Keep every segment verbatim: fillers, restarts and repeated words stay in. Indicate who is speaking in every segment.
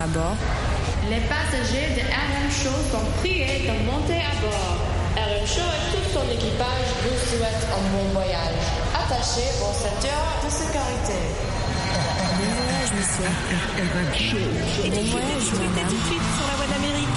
Speaker 1: À bord.
Speaker 2: Les passagers de R M Show sont priés de monter à bord. R M Show et tout son équipage vous souhaitent un bon voyage. Attachez vos ceintures de sécurité.
Speaker 1: Bon voyage, monsieur.
Speaker 3: R M Show.
Speaker 1: Bon voyage, madame.
Speaker 4: Tout de suite sur la voie d'Amérique.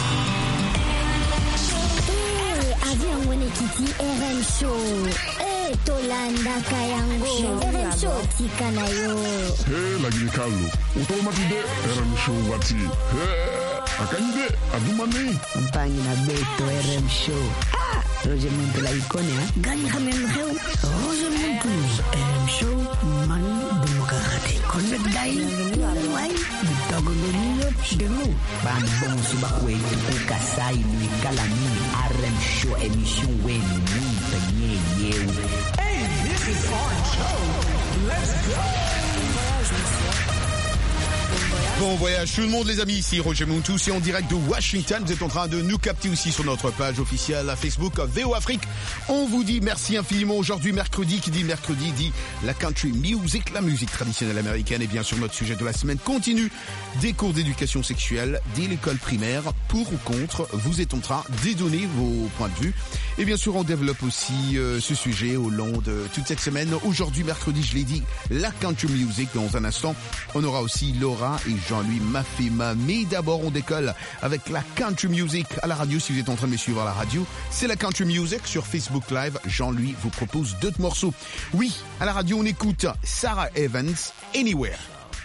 Speaker 5: Eh, avion wene kiti R M Show. Eh, tolanda kayango. R M Show tika na yo.
Speaker 3: Hey, lagi kalu. Utomatide R M Show wati. Hey. Akande, adumane.
Speaker 6: Compagnie na Beto R M Show. Ah, Roger Monte la icône, hein.
Speaker 5: Gagne quand même réu.
Speaker 6: Roger Monte. R M Show, man démocratique. Connect Gaï. Wai, Bitogo Benio, Demo. Bambon Subakwe, Ukasai, Nui Kalami, R M Show, émission Wen, Nui, Penye, Yeu.
Speaker 7: Hey, this is Orange Show. Let's go.
Speaker 1: Bon voyage, monsieur.
Speaker 8: Bon voyage tout le monde les amis, ici Roger Montou, c'est en direct de Washington. Vous êtes en train de nous capter aussi sur notre page officielle à Facebook V O Afrique. On vous dit merci infiniment. Aujourd'hui mercredi, qui dit mercredi dit la country music, la musique traditionnelle américaine. Et bien sûr notre sujet de la semaine continue des cours d'éducation sexuelle dès l'école primaire. Pour ou contre, vous êtes en train de donner vos points de vue. Et bien sûr on développe aussi euh, ce sujet au long de toute cette semaine. Aujourd'hui mercredi, je l'ai dit, la country music. Dans un instant on aura aussi Laura et Jean-Louis Mafema. Mais d'abord, on décolle avec la country music à la radio. Si vous êtes en train de me suivre à la radio, c'est la country music sur Facebook Live. Jean-Louis vous propose d'autres morceaux. Oui, à la radio, on écoute Sarah Evans, Anywhere.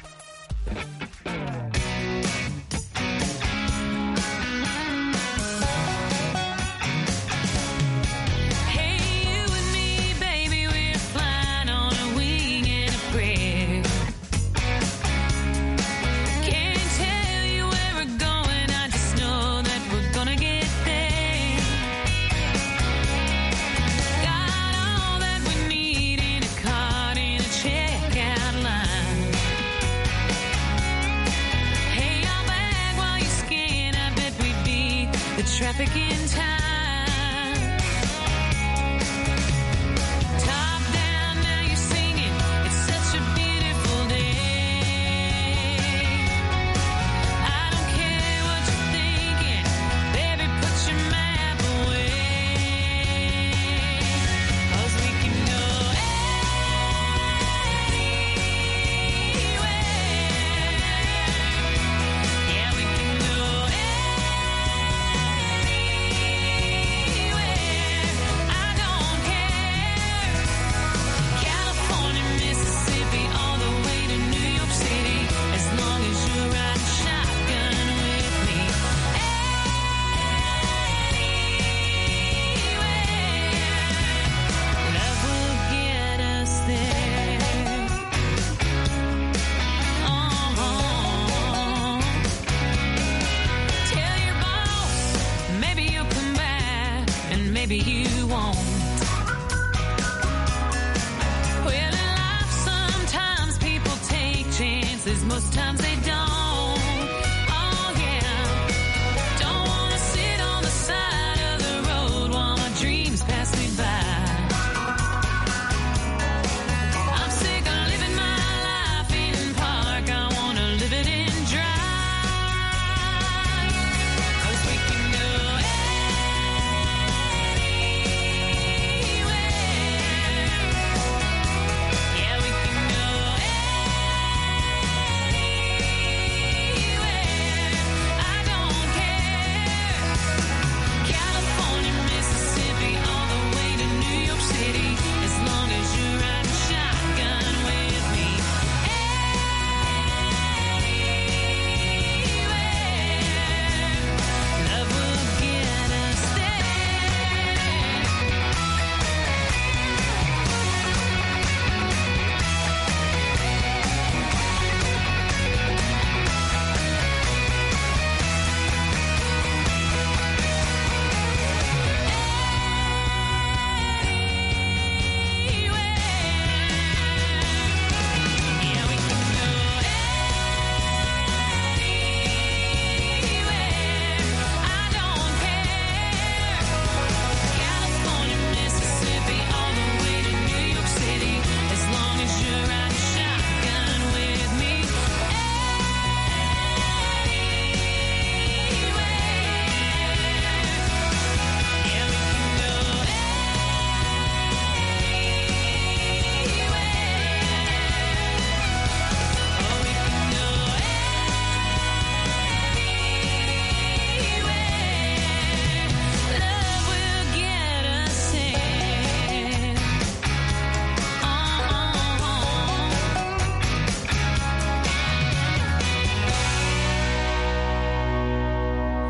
Speaker 9: Traffic in time. Top down, now you're singing. It's such a beautiful day. I don't care what you're thinking, baby, put your map away. 'Cause we can go anywhere. Yeah, we can go anywhere.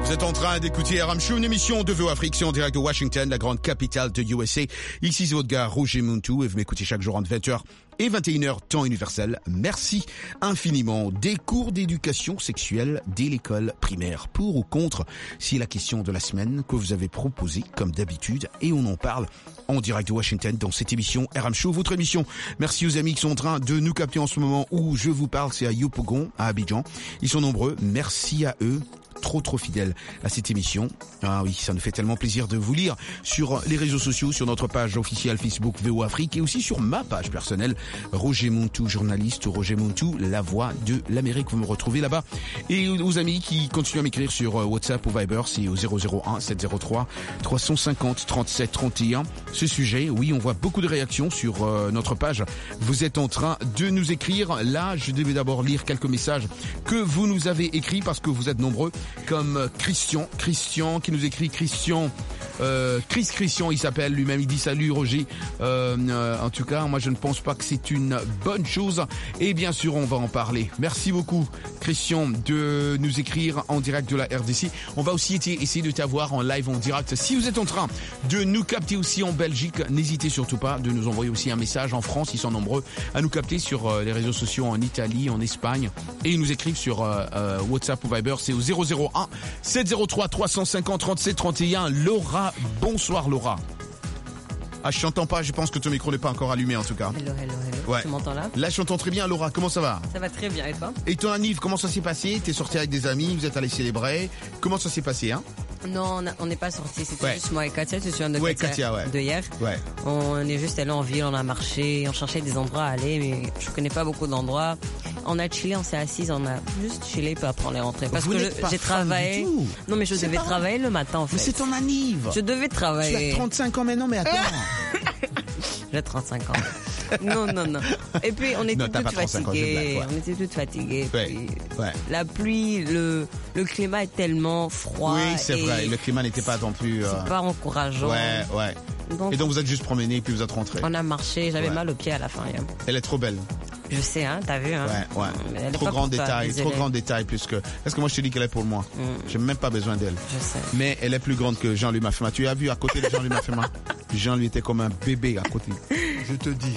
Speaker 8: Vous êtes en train d'écouter R M Show, une émission de V O Afrique, c'est en direct de Washington, la grande capitale de U S A. Ici, c'est votre gars Roger Muntu et vous m'écoutez chaque jour entre vingt heures et vingt et une heures, temps universel. Merci infiniment. Des cours d'éducation sexuelle dès l'école primaire. Pour ou contre, c'est la question de la semaine que vous avez proposée, comme d'habitude, et on en parle en direct de Washington dans cette émission R M Show, votre émission. Merci aux amis qui sont en train de nous capter en ce moment où je vous parle, c'est à Yopougon, à Abidjan. Ils sont nombreux. Merci à eux. Trop trop fidèles à cette émission. Ah oui, ça nous fait tellement plaisir de vous lire sur les réseaux sociaux, sur notre page officielle Facebook V O Afrique et aussi sur ma page personnelle, Roger Muntu, journaliste, Roger Muntu, la voix de l'Amérique. Vous me retrouvez là-bas. Et aux amis qui continuent à m'écrire sur WhatsApp ou Viber, c'est au zéro zéro un sept zéro trois trois cent cinquante trente-sept trente et un. Ce sujet, oui, on voit beaucoup de réactions sur euh, notre page. Vous êtes en train de nous écrire. Là, je devais d'abord lire quelques messages que vous nous avez écrits parce que vous êtes nombreux. Comme Christian, Christian qui nous écrit, Christian, euh, Chris Christian, il s'appelle lui-même, il dit salut Roger. Euh, euh, en tout cas, moi je ne pense pas que c'est une bonne chose. Et bien sûr, on va en parler. Merci beaucoup, Christian, de nous écrire en direct de la R D C. On va aussi essayer de t'avoir en live, en direct. Si vous êtes en train de nous capter aussi en Belgique, n'hésitez surtout pas de nous envoyer aussi un message en France. Ils sont nombreux à nous capter sur les réseaux sociaux en Italie, en Espagne. Et ils nous écrivent sur euh, euh, WhatsApp ou Viber, c'est au zéro zéro un sept zéro trois trois cent cinquante trente-sept trente et un. Laura, bonsoir Laura. Ah, je t'entends pas, je pense que ton micro n'est pas encore allumé en tout cas.
Speaker 4: Hello, hello, hello.
Speaker 8: Ouais.
Speaker 4: Tu m'entends là?
Speaker 8: Là, je t'entends très bien Laura, comment ça va?
Speaker 4: Ça va très bien, et toi?
Speaker 8: Et ton anniv, comment ça s'est passé? T'es sorti avec des amis, vous êtes allés célébrer. Comment ça s'est passé, hein?
Speaker 4: Non, on n'est pas sortis, c'était
Speaker 8: Ouais.
Speaker 4: juste moi et Katia, tu te souviens de
Speaker 8: Ouais,
Speaker 4: Katia,
Speaker 8: Katia, ouais.
Speaker 4: de hier?
Speaker 8: Ouais.
Speaker 4: On est juste allé en ville, on a marché, on cherchait des endroits à aller, mais je connais pas beaucoup d'endroits. On a chillé, on s'est assis, on a juste chillé, puis après on est rentré. Parce
Speaker 8: Vous
Speaker 4: que
Speaker 8: n'êtes
Speaker 4: je-
Speaker 8: pas
Speaker 4: j'ai
Speaker 8: fan
Speaker 4: travaillé.
Speaker 8: du tout.
Speaker 4: Non, mais je
Speaker 8: C'est
Speaker 4: devais
Speaker 8: pas-
Speaker 4: travailler le matin, en fait.
Speaker 8: Mais c'est ton anniv.
Speaker 4: Je devais
Speaker 8: Tu
Speaker 4: travailler.
Speaker 8: as trente-cinq ans maintenant, mais attends.
Speaker 4: J'ai trente-cinq ans. non, non, non. Et puis, on était
Speaker 8: Non, t'as
Speaker 4: toutes
Speaker 8: pas trente-cinq ans, je
Speaker 4: fatiguées.
Speaker 8: blague, ouais.
Speaker 4: On était toutes fatiguées.
Speaker 8: Ouais,
Speaker 4: puis
Speaker 8: ouais.
Speaker 4: La pluie, le, le climat est tellement froid.
Speaker 8: Oui, c'est
Speaker 4: et
Speaker 8: vrai, le climat n'était pas non plus... euh,
Speaker 4: C'est pas encourageant.
Speaker 8: Ouais, ouais.
Speaker 4: Donc,
Speaker 8: Et donc vous êtes juste promené puis vous êtes rentré.
Speaker 4: on a marché, j'avais
Speaker 8: Ouais.
Speaker 4: mal aux pieds à la fin. hier.
Speaker 8: Elle est trop belle.
Speaker 4: Je sais, hein, t'as vu, hein.
Speaker 8: Ouais, ouais.
Speaker 4: Mais elle est
Speaker 8: Trop
Speaker 4: pas
Speaker 8: grand
Speaker 4: pour toi,
Speaker 8: détail,
Speaker 4: désolée.
Speaker 8: trop grand détail plus que... Est-ce que moi je te dis qu'elle est pour moi?
Speaker 4: Mm.
Speaker 8: J'ai même pas besoin d'elle.
Speaker 4: Je sais.
Speaker 8: Mais elle est plus grande que Jean-Louis Mafema. Tu as vu à côté de Jean-Louis Mafema? Jean-Louis était comme un bébé à côté.
Speaker 10: Je te dis.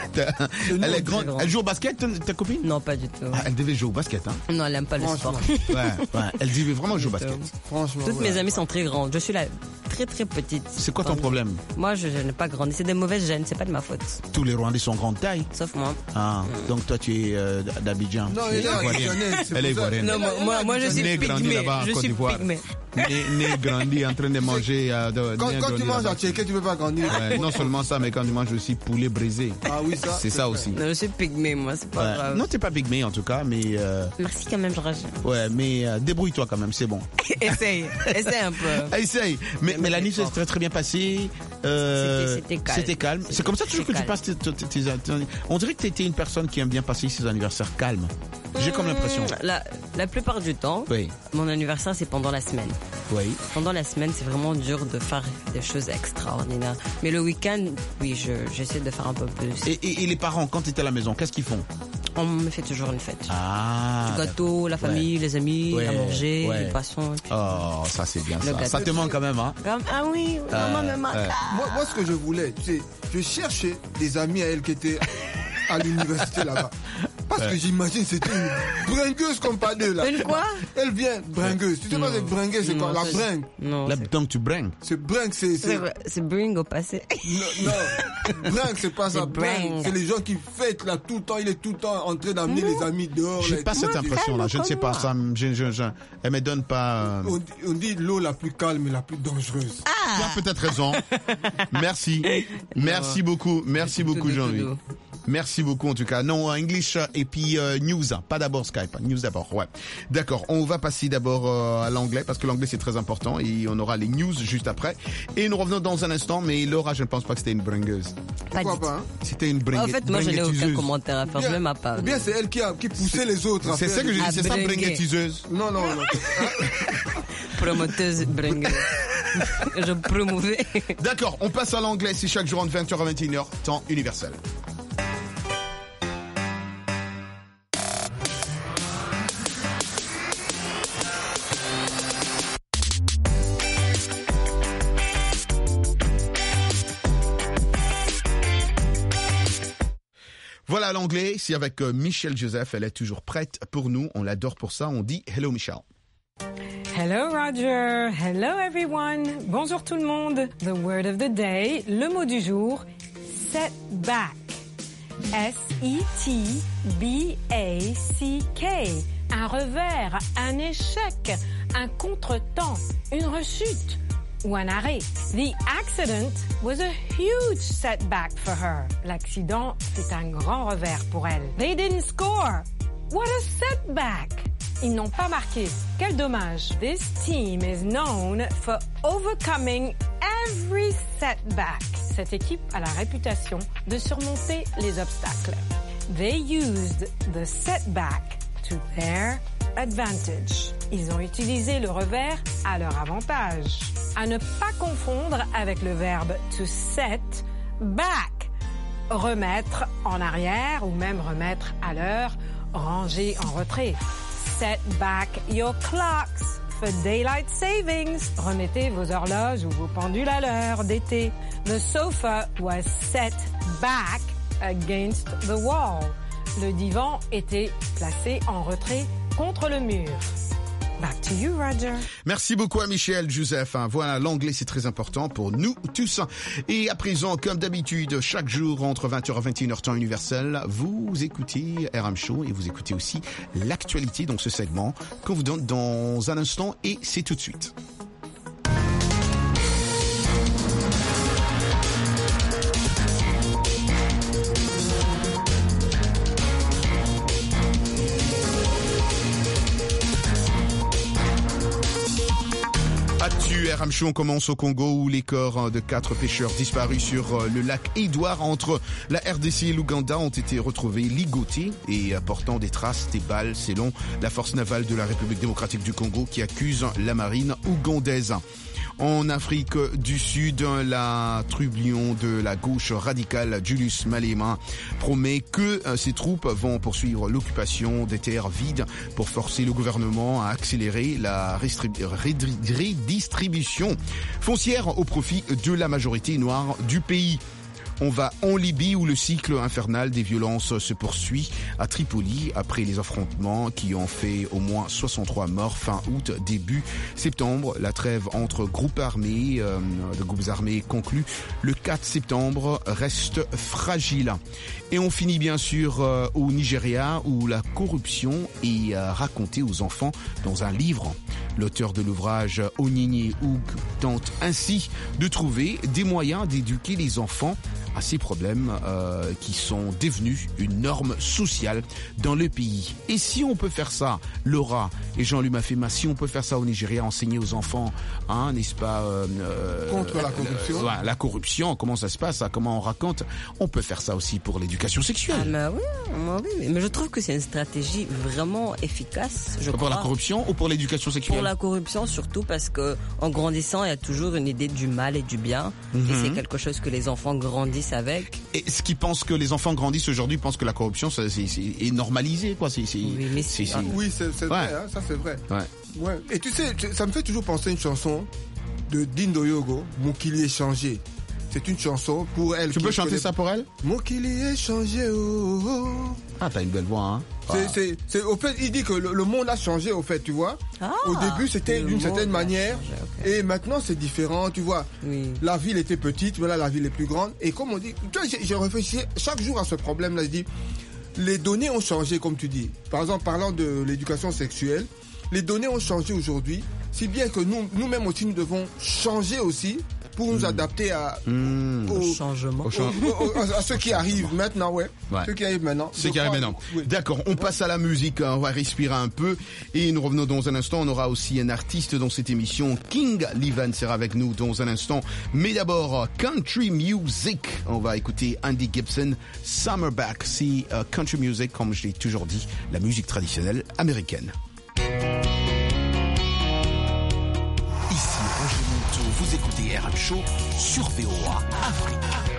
Speaker 8: Elle est grande.
Speaker 4: grand.
Speaker 8: Elle joue au basket, ta ta copine?
Speaker 4: Non, pas du tout.
Speaker 8: Ah, elle devait jouer au basket, hein?
Speaker 4: Non, elle aime pas le
Speaker 10: Franchement.
Speaker 4: sport.
Speaker 8: Ouais, ouais. Elle devait vraiment jouer au basket.
Speaker 10: Franchement.
Speaker 4: Toutes
Speaker 10: ouais.
Speaker 4: mes amies sont très grandes. Je suis la très très petite.
Speaker 8: C'est quoi ton
Speaker 4: Comme-
Speaker 8: problème?
Speaker 4: Moi, je, je n'ai pas grandi. C'est des mauvaises gènes, c'est pas de ma faute.
Speaker 8: Tous les Rwandais sont grande taille.
Speaker 4: Sauf moi.
Speaker 8: Ah, donc toi tu es euh, d'Abidjan.
Speaker 10: Non,
Speaker 8: Tu es
Speaker 10: elle est
Speaker 8: ivoirienne.
Speaker 10: ivoirienne, c'est
Speaker 8: Elle est
Speaker 10: pour ça.
Speaker 8: ivoirienne.
Speaker 4: Non, moi, moi, moi, je suis
Speaker 8: Né, grandi
Speaker 4: pygmée.
Speaker 8: là-bas en
Speaker 4: Je
Speaker 8: Côte
Speaker 4: suis
Speaker 8: d'Ivoire.
Speaker 4: pygmée.
Speaker 8: Né, né, grandi, en train de manger. euh, de,
Speaker 10: Quand,
Speaker 8: né,
Speaker 10: quand
Speaker 8: grandi
Speaker 10: tu manges
Speaker 8: là-bas.
Speaker 10: à Tchéquet, tu peux pas grandir.
Speaker 8: Ouais, non seulement ça, mais quand tu manges aussi poulet brisé.
Speaker 10: Ah oui, ça.
Speaker 8: C'est ça
Speaker 10: vrai.
Speaker 8: aussi.
Speaker 4: Non, je suis pygmée, moi, c'est pas
Speaker 8: Ouais.
Speaker 4: grave.
Speaker 8: Non, t'es pas pygmée en tout cas, mais euh,
Speaker 4: Merci quand même, Roger.
Speaker 8: ouais, mais euh, débrouille-toi quand même, c'est bon.
Speaker 4: Essaye, essaye un peu.
Speaker 8: Ah, essaye. Mais, mais la nuit s'est très très bien passée. Euh,
Speaker 4: C'était- c'était calme.
Speaker 8: C'était calme. C'est comme ça toujours que
Speaker 4: C'était
Speaker 8: tu passes tes, tes- tes- tes- On dirait que tu étais une personne qui aime bien passer ses anniversaires calmes. J'ai comme l'impression.
Speaker 4: La, la plupart du temps,
Speaker 8: Oui,
Speaker 4: mon anniversaire, c'est pendant la semaine.
Speaker 8: oui.
Speaker 4: Pendant la semaine, c'est vraiment dur de faire des choses extraordinaires. Mais le week-end, oui, je, j'essaie de faire un peu plus.
Speaker 8: Et, et- et les parents, quand tu étais à la maison, qu'est-ce qu'ils font?
Speaker 4: On me fait toujours une fête.
Speaker 8: Ah.
Speaker 4: Du gâteau, la famille, les amis,
Speaker 8: Ouais,
Speaker 4: à manger,
Speaker 8: ouais.
Speaker 4: les poissons. et puis-
Speaker 8: Oh, ça c'est bien
Speaker 4: Le
Speaker 8: ça.
Speaker 4: gâteau.
Speaker 8: Ça te manque quand même, hein?
Speaker 4: Comme, ah oui, maman me manque.
Speaker 8: ouais.
Speaker 10: Moi, moi, ce que je voulais, c'est, je cherchais des amis à elle qui étaient à l'université là-bas. Parce que j'imagine c'était une bringueuse comme pas deux là.
Speaker 4: Une quoi?
Speaker 10: Elle vient bringueuse. Tu sais pas c'est bringueuse, c'est quoi?
Speaker 4: Non,
Speaker 10: La
Speaker 4: c'est-
Speaker 10: bringue.
Speaker 4: Non,
Speaker 8: Là,
Speaker 4: c'est-
Speaker 8: donc tu bringues.
Speaker 10: C'est bringue, c'est,
Speaker 4: c'est
Speaker 10: c'est,
Speaker 4: vrai, c'est bring au passé.
Speaker 10: non, non. Bringue, c'est pas ça.
Speaker 4: C'est
Speaker 10: Bringue,
Speaker 4: bringue.
Speaker 10: c'est les gens qui fêtent là tout le temps. Il est tout le temps en train d'amener les amis dehors.
Speaker 8: J'ai
Speaker 10: là,
Speaker 8: pas
Speaker 10: et tout.
Speaker 8: cette impression-là. Je ne sais pas. Ça, me- je, je, je, elle me donne pas. euh,
Speaker 10: On, on dit l'eau la plus calme et la plus dangereuse.
Speaker 8: Tu as peut-être raison. Merci. Merci beaucoup. Merci beaucoup,
Speaker 4: Tout doux,
Speaker 8: Jean-Louis.
Speaker 4: tout doux.
Speaker 8: Merci beaucoup, en tout cas. Non, English et puis euh, news. Pas d'abord Skype. News d'abord, ouais. D'accord. On va passer d'abord euh, à l'anglais parce que l'anglais c'est très important et on aura les news juste après. Et nous revenons dans un instant. Mais Laura, je ne pense pas que c'était une bringueuse.
Speaker 4: Pas
Speaker 10: Pourquoi
Speaker 4: du tout.
Speaker 10: pas hein?
Speaker 8: C'était une bringue.
Speaker 4: En fait, moi, je n'ai aucun
Speaker 8: bringuettiseuse.
Speaker 4: commentaire à faire. Je
Speaker 10: Bien-
Speaker 4: mets ma part.
Speaker 10: Ou bien c'est elle qui a qui poussait les autres à
Speaker 8: C'est
Speaker 10: faire
Speaker 8: ça que
Speaker 10: des-
Speaker 8: je dis.
Speaker 4: À
Speaker 8: C'est ça,
Speaker 4: bringuer.
Speaker 8: bringuettiseuse.
Speaker 10: Non, non, non.
Speaker 4: Promoteuse bring. Je promouvais.
Speaker 8: D'accord. On passe à l'anglais. C'est chaque jour entre vingt heures à vingt et une heures, temps universel. à l'anglais, c'est avec euh, Michelle Joseph. Elle est toujours prête pour nous. On l'adore pour ça. On dit hello Michelle.
Speaker 11: Hello Roger, hello everyone. Bonjour tout le monde. The word of the day, le mot du jour, setback. S E T B A C K. Un revers, un échec, un contretemps, une rechute ou un arrêt. The accident was a huge setback for her. L'accident fut un grand revers pour elle. They didn't score. What a setback! Ils n'ont pas marqué. Quel dommage. This team is known for overcoming every setback. Cette équipe a la réputation de surmonter les obstacles. They used the setback to their advantage. Ils ont utilisé le revers à leur avantage. À ne pas confondre avec le verbe to set back. Remettre en arrière ou même remettre à l'heure, ranger en retrait. Set back your clocks for daylight savings. Remettez vos horloges ou vos pendules à l'heure d'été. The sofa was set back against the wall. Le divan était placé en retrait contre le mur. Back to you, Roger.
Speaker 8: Merci beaucoup à Michel Joseph. Voilà, l'anglais c'est très important pour nous tous. Et à présent, comme d'habitude, chaque jour entre vingt heures et vingt et une heures temps universel, vous écoutez R M Show et vous écoutez aussi l'actualité, donc ce segment qu'on vous donne dans un instant et c'est tout de suite. R M Show, on commence au Congo où les corps de quatre pêcheurs disparus sur le lac Édouard entre la R D C et l'Ouganda ont été retrouvés ligotés et portant des traces des balles selon la force navale de la République démocratique du Congo qui accuse la marine ougandaise. En Afrique du Sud, la trublion de la gauche radicale Julius Malema promet que ses troupes vont poursuivre l'occupation des terres vides pour forcer le gouvernement à accélérer la redistribution foncière au profit de la majorité noire du pays. On va en Libye où le cycle infernal des violences se poursuit à Tripoli après les affrontements qui ont fait au moins soixante-trois morts fin août, début septembre. La trêve entre groupes armés, euh, de groupes armés conclue le quatre septembre reste fragile. Et on finit bien sûr euh, au Nigeria où la corruption est euh, racontée aux enfants dans un livre. L'auteur de l'ouvrage Onyinye Oug tente ainsi de trouver des moyens d'éduquer les enfants à ces problèmes euh, qui sont devenus une norme sociale dans le pays. Et si on peut faire ça, Laura et Jean-Luc Mafema, si on peut faire ça au Nigeria, enseigner aux enfants, hein, n'est-ce pas euh, euh,
Speaker 10: contre la corruption.
Speaker 8: Euh, ouais, la corruption, comment ça se passe, comment on raconte, on peut faire ça aussi pour l'éducation sexuelle.
Speaker 4: Ah bah oui, oui, mais je trouve que c'est une stratégie vraiment efficace. Je
Speaker 8: pour
Speaker 4: crois.
Speaker 8: la corruption ou pour l'éducation sexuelle?
Speaker 4: Pour la corruption surtout parce que en grandissant, il y a toujours une idée du mal et du bien, mm-hmm. et c'est quelque chose que les enfants grandissent avec.
Speaker 8: Et ce qui pense que les enfants grandissent aujourd'hui pensent que la corruption c'est, c'est, c'est est normalisé quoi. C'est, c'est,
Speaker 4: oui, mais c'est,
Speaker 8: c'est, c'est...
Speaker 10: oui, c'est, c'est
Speaker 8: ouais.
Speaker 10: vrai, hein, ça c'est vrai.
Speaker 8: Ouais.
Speaker 10: Ouais. Et tu sais, ça me fait toujours penser à une chanson de Dindo Yogo, Mokili est changé. C'est une chanson pour elle.
Speaker 8: Tu peux chanter ça pour elle?
Speaker 10: Mokili est changé. Oh, oh.
Speaker 8: Ah, t'as une belle voix, hein.
Speaker 10: C'est, c'est, c'est, au fait, il dit que le, le monde a changé, au fait, tu vois. Ah, au début, c'était d'une certaine manière. Changé, okay. Et maintenant, c'est différent, tu vois. Oui. La ville était petite, mais là, la ville est plus grande. Et comme on dit, tu vois, j'ai, j'ai réfléchi chaque jour à ce problème-là. Je dis, les données ont changé, comme tu dis. Par exemple, parlant de l'éducation sexuelle, les données ont changé aujourd'hui. Si bien que nous, nous-mêmes aussi, nous devons changer aussi pour nous mmh. adapter à,
Speaker 8: mmh.
Speaker 10: au,
Speaker 4: au changement,
Speaker 10: au, au, au, à ce qui arrive maintenant, ouais.
Speaker 8: ouais.
Speaker 10: Ce qui arrive maintenant.
Speaker 8: Ce qui arrive maintenant. Oui. D'accord, on passe à la musique, on va respirer un peu et nous revenons dans un instant. On aura aussi un artiste dans cette émission, King Livan sera avec nous dans un instant. Mais d'abord, country music. On va écouter Andy Gibson, Summerback. C'est uh, country music, comme je l'ai toujours dit, la musique traditionnelle américaine.
Speaker 12: Vous écoutez R M Show sur V O A Afrique.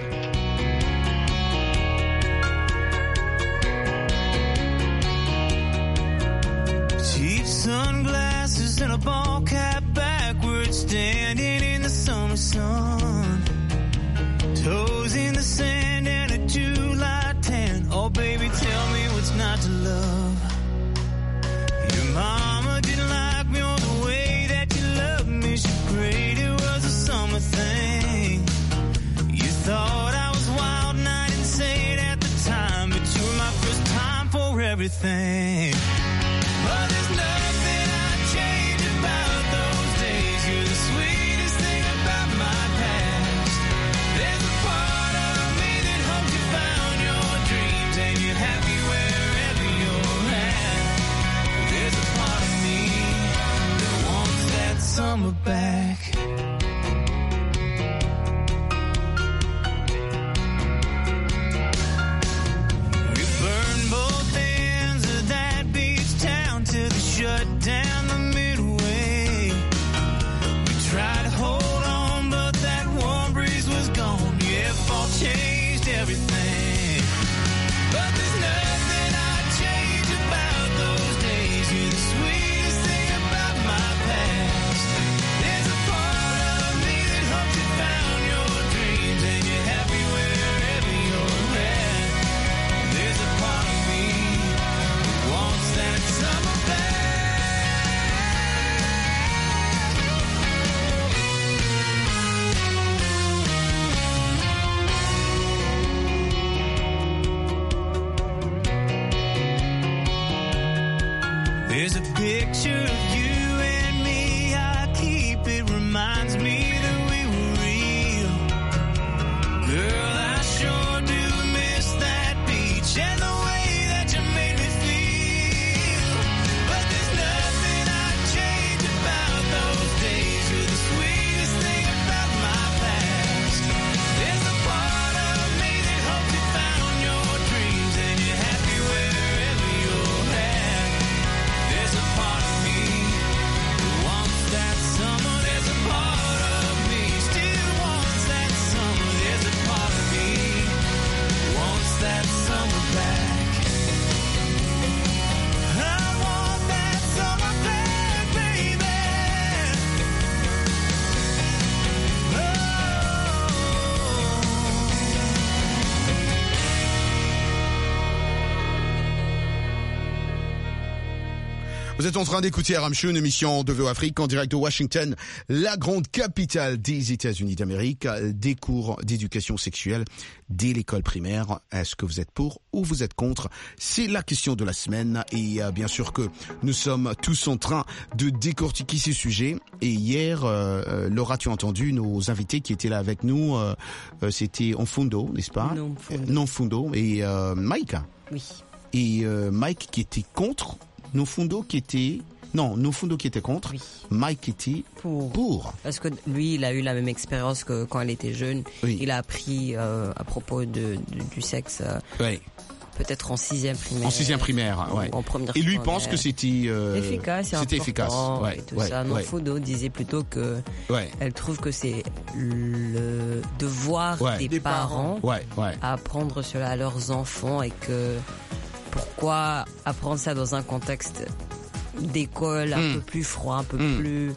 Speaker 13: Cheap sunglasses and a ball cap backwards, standing in the summer sun. Toes in the sand and a July tan. Oh, baby, to love. Your mama didn't like me all the way that you loved me. She prayed it was a summer thing. You thought I was wild and I didn't say it at the time, but you were my first time for everything. But there's nothing I'd change about those days. You're the sweetest thing about my past. There's a part of me that hopes you found your dreams and you're happy wherever you're at. There's a part of me that wants that summer back. We burned both ends of that beach town till they shut down the midway. We tried to hold on, but that warm breeze was gone. Yeah, fall changed everything. But there's nothing I'd change about those days. You're the sweetest thing about my past. There's a part of me that hopes you found your dreams and you're happy wherever you're at. There's a part of me that wants that summer back. There's a picture of you and me, I keep it, reminds me that we were real. Girl, I sure do miss that beach and the way that you made me feel. But there's nothing I'd change about those days. You're the sweetest thing about my past. There's a part of me that hopes you found your dreams and you're happy wherever you're at. There's a part of me that wants that summer. There's a part of me still wants that summer. There's a part of me that wants that summer back. I want that summer back, baby.
Speaker 8: Vous êtes en train d'écouter R M Show, une émission de V O Afrique en direct de Washington, la grande capitale des États-Unis d'Amérique, des cours d'éducation sexuelle dès l'école primaire. Est-ce que vous êtes pour ou vous êtes contre? C'est la question de la semaine et euh, bien sûr que nous sommes tous en train de décortiquer ces sujets. Et hier, euh, Laura, tu as entendu nos invités qui étaient là avec nous. Euh, euh, c'était Enfundo, n'est-ce pas?
Speaker 4: Non Fundo.
Speaker 8: Non Fundo et euh, Mike.
Speaker 4: Oui.
Speaker 8: Et euh, Mike qui était contre. Nofundo qui était... Non, Nofundo qui était contre.
Speaker 4: Oui.
Speaker 8: Mike qui était
Speaker 4: Pour.
Speaker 8: pour.
Speaker 4: Parce que lui, il a eu la même expérience que quand il était jeune.
Speaker 8: Oui.
Speaker 4: Il a appris euh, à propos de, de- du sexe, euh,
Speaker 8: Oui.
Speaker 4: peut-être en sixième primaire.
Speaker 8: En sixième primaire,
Speaker 4: ou
Speaker 8: ouais.
Speaker 4: En première
Speaker 8: Et lui
Speaker 4: secondaire.
Speaker 8: pense que c'était... euh,
Speaker 4: efficace, et
Speaker 8: C'était
Speaker 4: important
Speaker 8: efficace. Ouais,
Speaker 4: et tout
Speaker 8: ouais,
Speaker 4: ça.
Speaker 8: ouais.
Speaker 4: Nofundo disait plutôt que
Speaker 8: Ouais.
Speaker 4: elle trouve que c'est le devoir
Speaker 8: Ouais.
Speaker 4: des,
Speaker 10: Des
Speaker 4: parents,
Speaker 10: parents.
Speaker 8: Ouais, ouais.
Speaker 4: à apprendre cela à leurs enfants et que pourquoi apprendre ça dans un contexte d'école un
Speaker 8: Mm.
Speaker 4: peu plus froid, un peu
Speaker 8: Mm.
Speaker 4: plus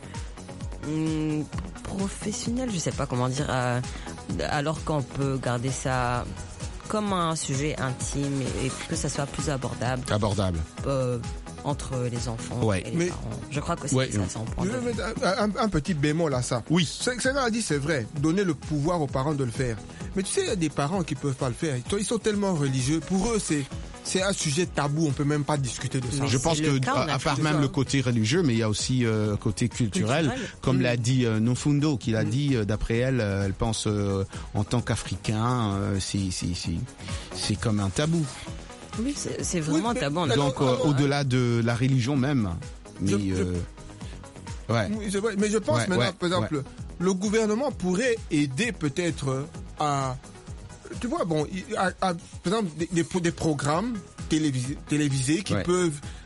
Speaker 4: mm, professionnel, je sais pas comment dire, euh, alors qu'on peut garder ça comme un sujet intime et, et que ça soit plus abordable
Speaker 8: Abordable.
Speaker 4: euh, entre les enfants
Speaker 8: Ouais.
Speaker 4: et les
Speaker 10: Mais-
Speaker 4: parents. Je crois que c'est
Speaker 8: Ouais.
Speaker 4: ça son point
Speaker 10: Je
Speaker 4: de
Speaker 10: vais
Speaker 4: vue.
Speaker 10: mettre un, un- un petit bémol à ça.
Speaker 8: Oui.
Speaker 10: C'est c'est a dit, c'est vrai, donner le pouvoir aux parents de le faire. Mais tu sais, il y a des parents qui peuvent pas le faire. Ils sont tellement religieux. Pour eux, c'est c'est un sujet tabou. On peut même pas discuter de ça.
Speaker 4: Mais
Speaker 8: Je
Speaker 4: c'est
Speaker 8: pense
Speaker 4: le
Speaker 8: que,
Speaker 4: cas en
Speaker 8: à, à
Speaker 4: Afrique.
Speaker 8: part
Speaker 10: C'est
Speaker 8: même
Speaker 10: ça.
Speaker 8: le côté religieux, mais il y a aussi euh, côté culturel,
Speaker 4: Culturel.
Speaker 8: comme
Speaker 10: Mm.
Speaker 8: l'a dit euh, Nofundo, qui l'a dit, euh, d'après elle, euh, elle pense euh, en tant qu'Africain, euh, c'est c'est c'est c'est comme un tabou.
Speaker 4: Oui, c'est c'est vraiment
Speaker 10: Oui, mais-
Speaker 4: tabou. On a-
Speaker 10: mais-
Speaker 8: Donc euh,
Speaker 10: alors,
Speaker 8: au-delà de la religion même, mais
Speaker 10: Je- je-
Speaker 8: euh, ouais.
Speaker 10: Oui, c'est vrai. Mais je pense
Speaker 8: Ouais,
Speaker 10: maintenant,
Speaker 8: ouais,
Speaker 10: par exemple, le gouvernement pourrait aider peut-être à, tu vois, bon, à- à- par exemple, des, des, des programmes télévisés, télévisés qui
Speaker 8: Ouais.
Speaker 10: peuvent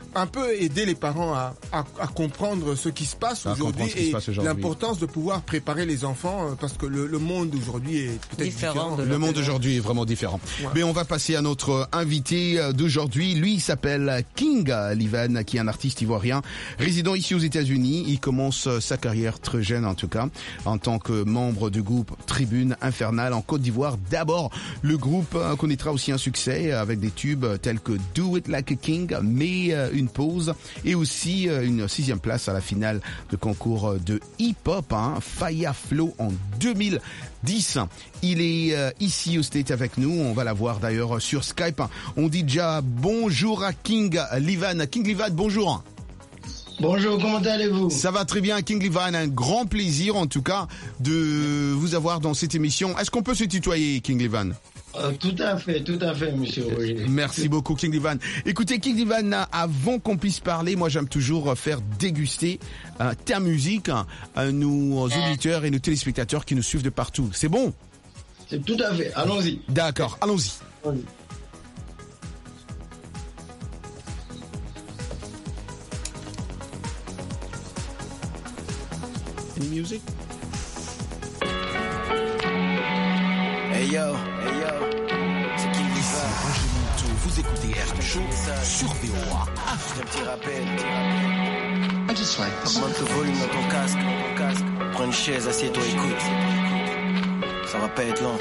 Speaker 10: un peu aider les parents à, à, à comprendre ce qui se passe
Speaker 8: À
Speaker 10: aujourd'hui
Speaker 8: comprendre ce qui se
Speaker 10: et
Speaker 8: passe aujourd'hui.
Speaker 10: l'importance de pouvoir préparer les enfants euh, parce que le, le monde aujourd'hui est peut-être différent.
Speaker 8: Le monde d'aujourd'hui est vraiment différent.
Speaker 10: Ouais.
Speaker 8: Mais on va passer à notre invité d'aujourd'hui. Lui, il s'appelle King Livan, qui est un artiste ivoirien résident ici aux États-Unis. Il commence sa carrière très jeune, en tout cas, en tant que membre du groupe Tribune Infernale en Côte d'Ivoire. D'abord, le groupe connaîtra aussi un succès avec des tubes tels que Do It Like a King, mais une pause, et aussi une sixième place à la finale de concours de hip-hop, hein, Faya Flow en deux mille dix. Il est euh, ici au State avec nous. On va la voir d'ailleurs sur Skype. On dit déjà bonjour à King Livan. King Livan, bonjour.
Speaker 14: Bonjour, comment allez-vous?
Speaker 8: Ça va très bien, King Livan. Un grand plaisir, en tout cas, de vous avoir dans cette émission. Est-ce qu'on peut se tutoyer, King Livan?
Speaker 14: Euh, tout à fait, tout à fait, monsieur Roger.
Speaker 8: Merci beaucoup, King Livan. Écoutez, King Livan, avant qu'on puisse parler, moi j'aime toujours faire déguster euh, ta musique à nos auditeurs et nos téléspectateurs qui nous suivent de partout. C'est bon?
Speaker 14: C'est tout à fait, allons-y.
Speaker 8: D'accord, allons-y.
Speaker 14: Allons-y.
Speaker 8: Any music?
Speaker 15: Hey yo, hey yo, c'est King Livan.
Speaker 12: Vous écoutez R M Show sur V O A.
Speaker 15: J'ai un petit rappel, petit rappel. Augmente le volume dans ton casque, dans ton casque. Prends une chaise, assieds-toi, écoute. Ça va pas être long.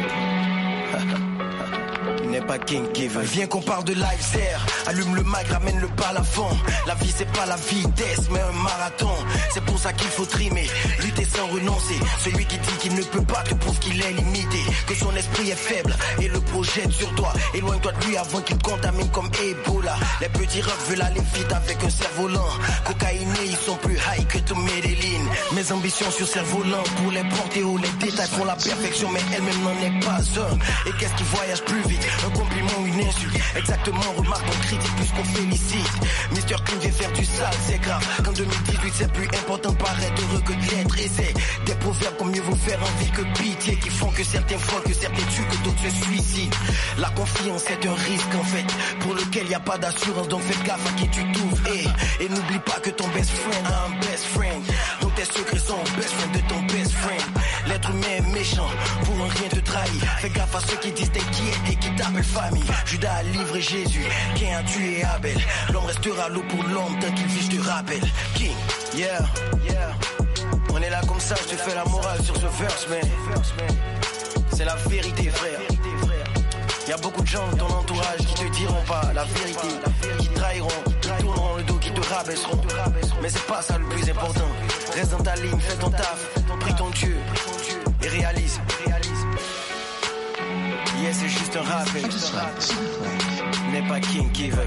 Speaker 15: N'est pas King Giver. Viens qu'on parle de lifestyle. Allume le mic, ramène le balafon. La vie c'est pas la vitesse mais un marathon. C'est pour ça qu'il faut trimer, lutter sans renoncer. Celui qui dit qu'il ne peut pas te prouve qu'il est limité, que son esprit est faible et le projette sur toi. Éloigne-toi de lui avant qu'il contamine comme Ebola. Les petits rats veulent aller vite avec un cerf-volant. Cocaïnés, ils sont plus high que tout Medellin. Mes ambitions sur cerf-volant pour les porter haut. Les détails font la perfection mais elle-même n'en est pas un. Et qu'est-ce qui voyage plus vite? Un compliment ou une insulte? Exactement, remarque, on critique plus qu'on félicite. Mister Clean vient faire du sale, c'est grave. Qu'en deux mille dix-huit c'est plus important de paraître heureux que de l'être. Et c'est des proverbes comme mieux vous faire envie que pitié, qui font que certains volent, que certains tuent, que d'autres se suicident. La confiance est un risque en fait, pour lequel y a pas d'assurance, donc faites gaffe à qui tu t'ouvres. Et, et n'oublie pas que ton best friend a un best friend, donc tes secrets sont au best friend de ton best friend. L'être humain est méchant, pour un rien te trahir. Fais gaffe à ceux qui disent t'es qui est et qui t'appellent famille. Judas a livré Jésus, qui a tué Abel. L'homme restera l'eau pour l'homme tant qu'il vit, je te rappelle. King, yeah, yeah. On est là comme ça, je te fais la morale sur ce verse, mais c'est la vérité, frère. Y'a beaucoup de gens dans ton entourage qui te diront pas la vérité, qui trahiront, qui tourneront le dos, qui te rabaisseront. Mais c'est pas ça le plus important. Reste dans ta ligne, fais ton taf, prie ton Dieu et réalise. Yeah, c'est juste un rappel. N'est pas King Giver.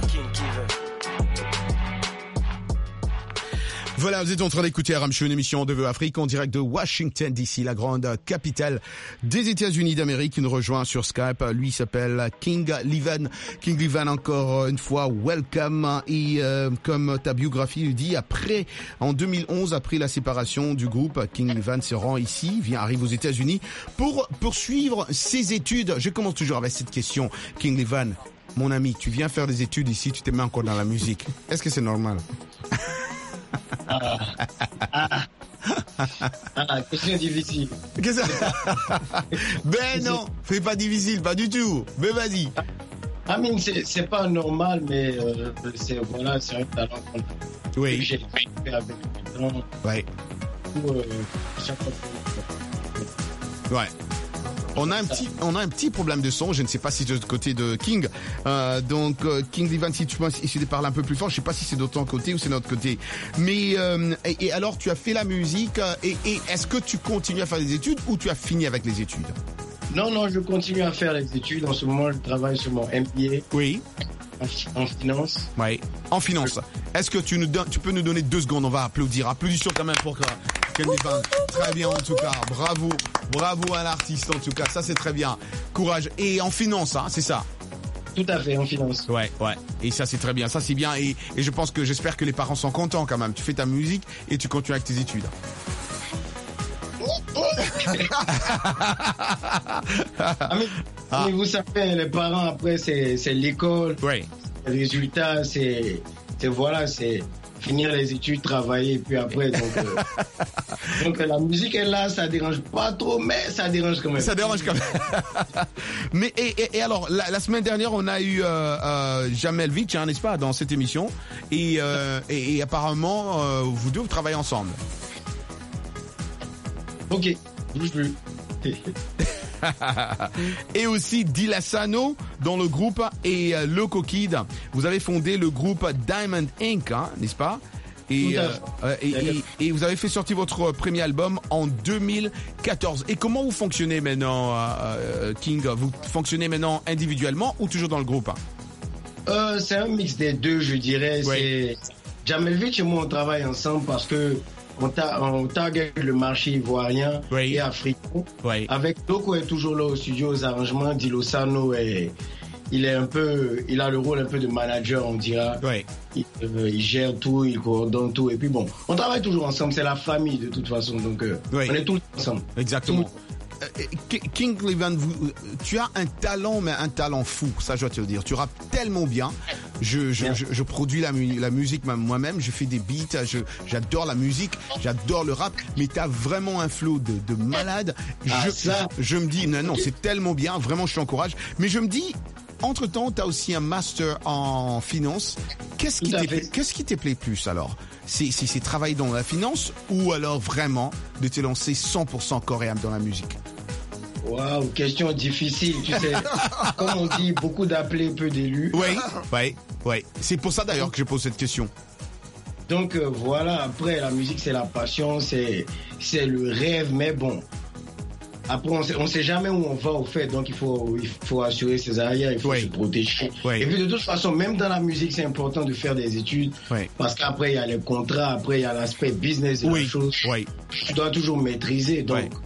Speaker 8: Voilà, vous êtes en train d'écouter R M Show, une émission de V O Afrique en direct de Washington D C, la grande capitale des États-Unis d'Amérique. Il nous rejoint sur Skype. Lui s'appelle King Livan. King Livan, encore une fois, welcome. Et euh, comme ta biographie le dit, après, en deux mille onze, après la séparation du groupe, King Livan se rend ici, vient arrive aux États-Unis pour poursuivre ses études. Je commence toujours avec cette question, King Livan. Mon ami, tu viens faire des études ici, tu te mets encore dans la musique. Est-ce que c'est normal?
Speaker 14: Ah, ah, ah, question difficile.
Speaker 8: Qu'est-ce que Ben non, c'est pas difficile, pas du tout. Mais vas-y.
Speaker 14: I mean, c'est, c'est pas normal, mais euh, c'est, voilà, c'est un talent qu'on a.
Speaker 8: Oui.
Speaker 14: J'ai fait avec le temps.
Speaker 8: Ouais.
Speaker 14: Pour, euh, chaque fois que...
Speaker 8: Ouais. On a un petit, on a un petit problème de son. Je ne sais pas si c'est de côté de King. Euh, donc euh, King Livan, si tu peux essayer de parler un peu plus fort, je ne sais pas si c'est de ton côté ou c'est de notre côté. Mais euh, et, et alors, tu as fait la musique et, et est-ce que tu continues à faire des études ou tu as fini avec les études?
Speaker 14: Non, non, je continue à faire les études. En ce moment, je travaille sur mon M B A.
Speaker 8: Oui.
Speaker 14: En, en finance.
Speaker 8: Oui. En finance. Est-ce que tu nous donnes, tu peux nous donner deux secondes? On va applaudir. Applaudissements quand même pour que. Très bien en tout cas, bravo, bravo à l'artiste en tout cas, ça c'est très bien, courage. Et en finance, hein, c'est ça?
Speaker 14: Tout à fait, en finance.
Speaker 8: Ouais, ouais, et ça c'est très bien, ça c'est bien, et, et je pense que j'espère que les parents sont contents quand même, tu fais ta musique et tu continues avec tes études.
Speaker 14: ah, mais, ah. mais vous savez, les parents après c'est, c'est l'école,
Speaker 8: oui.
Speaker 14: Les résultats c'est... c'est voilà, c'est finir les études, travailler, et puis après, donc, euh, donc la musique est là, ça dérange pas trop, mais ça dérange quand même.
Speaker 8: Ça dérange quand même. Mais et, et, et alors, la, la semaine dernière, on a eu euh, euh, Jamel Vitch, hein, n'est-ce pas, dans cette émission, et, euh, et, et apparemment, euh, vous deux, vous travaillez ensemble.
Speaker 14: Ok, bouge plus.
Speaker 8: Et aussi Dilasano dans le groupe et euh, Loco Kid. Vous avez fondé le groupe Diamond Incorporated, hein, n'est-ce pas? Et, euh, euh, et, et, et vous avez fait sortir votre premier album en deux mille quatorze. Et comment vous fonctionnez maintenant, euh, King? Vous fonctionnez maintenant individuellement ou toujours dans le groupe?
Speaker 14: euh, C'est un mix des deux, je dirais.
Speaker 8: Oui.
Speaker 14: C'est Jamel Vitch et moi, on travaille ensemble parce que on, ta, on target le marché ivoirien oui. et africain.
Speaker 8: Oui.
Speaker 14: Avec Loco est toujours là au studio aux arrangements. Dilasano est, il est un peu, il a le rôle un peu de manager, on dira.
Speaker 8: Oui.
Speaker 14: Il, euh, il gère tout, il coordonne tout. Et puis bon, on travaille toujours ensemble. C'est la famille de toute façon. Donc euh,
Speaker 8: oui.
Speaker 14: on est tous ensemble.
Speaker 8: Exactement. Tout. King Cleveland, tu as un talent, mais un talent fou, ça je dois te le dire. Tu rappes tellement bien. Je, je, je, je produis la, la musique moi-même, je fais des beats, je, j'adore la musique, j'adore le rap, mais tu as vraiment un flow de, de malade.
Speaker 14: Ah,
Speaker 8: je,
Speaker 14: ça.
Speaker 8: je, je me dis, non, non, c'est tellement bien, vraiment je t'encourage. Mais je me dis, entre-temps, tu as aussi un master en finance. Qu'est-ce qui, qu'est-ce qui te plaît plus alors? Si c'est, c'est travailler dans la finance ou alors vraiment de te lancer cent pour cent coréen dans la musique?
Speaker 14: Waouh, question difficile, tu sais. Comme on dit, beaucoup d'appelés, peu d'élus.
Speaker 8: Oui, oui, oui. C'est pour ça d'ailleurs que je pose cette question.
Speaker 14: Donc euh, voilà, après la musique c'est la passion, c'est, c'est le rêve, mais bon. Après, on sait, on sait jamais où on va au fait, donc il faut, il faut assurer ses arrières, il faut oui. se protéger. Oui. Et puis de toute façon, même dans la musique, c'est important de faire des études, oui. parce qu'après il y a les contrats, après il y a l'aspect business de
Speaker 8: oui.
Speaker 14: la chose.
Speaker 8: Oui.
Speaker 14: Tu dois toujours maîtriser. Donc, oui.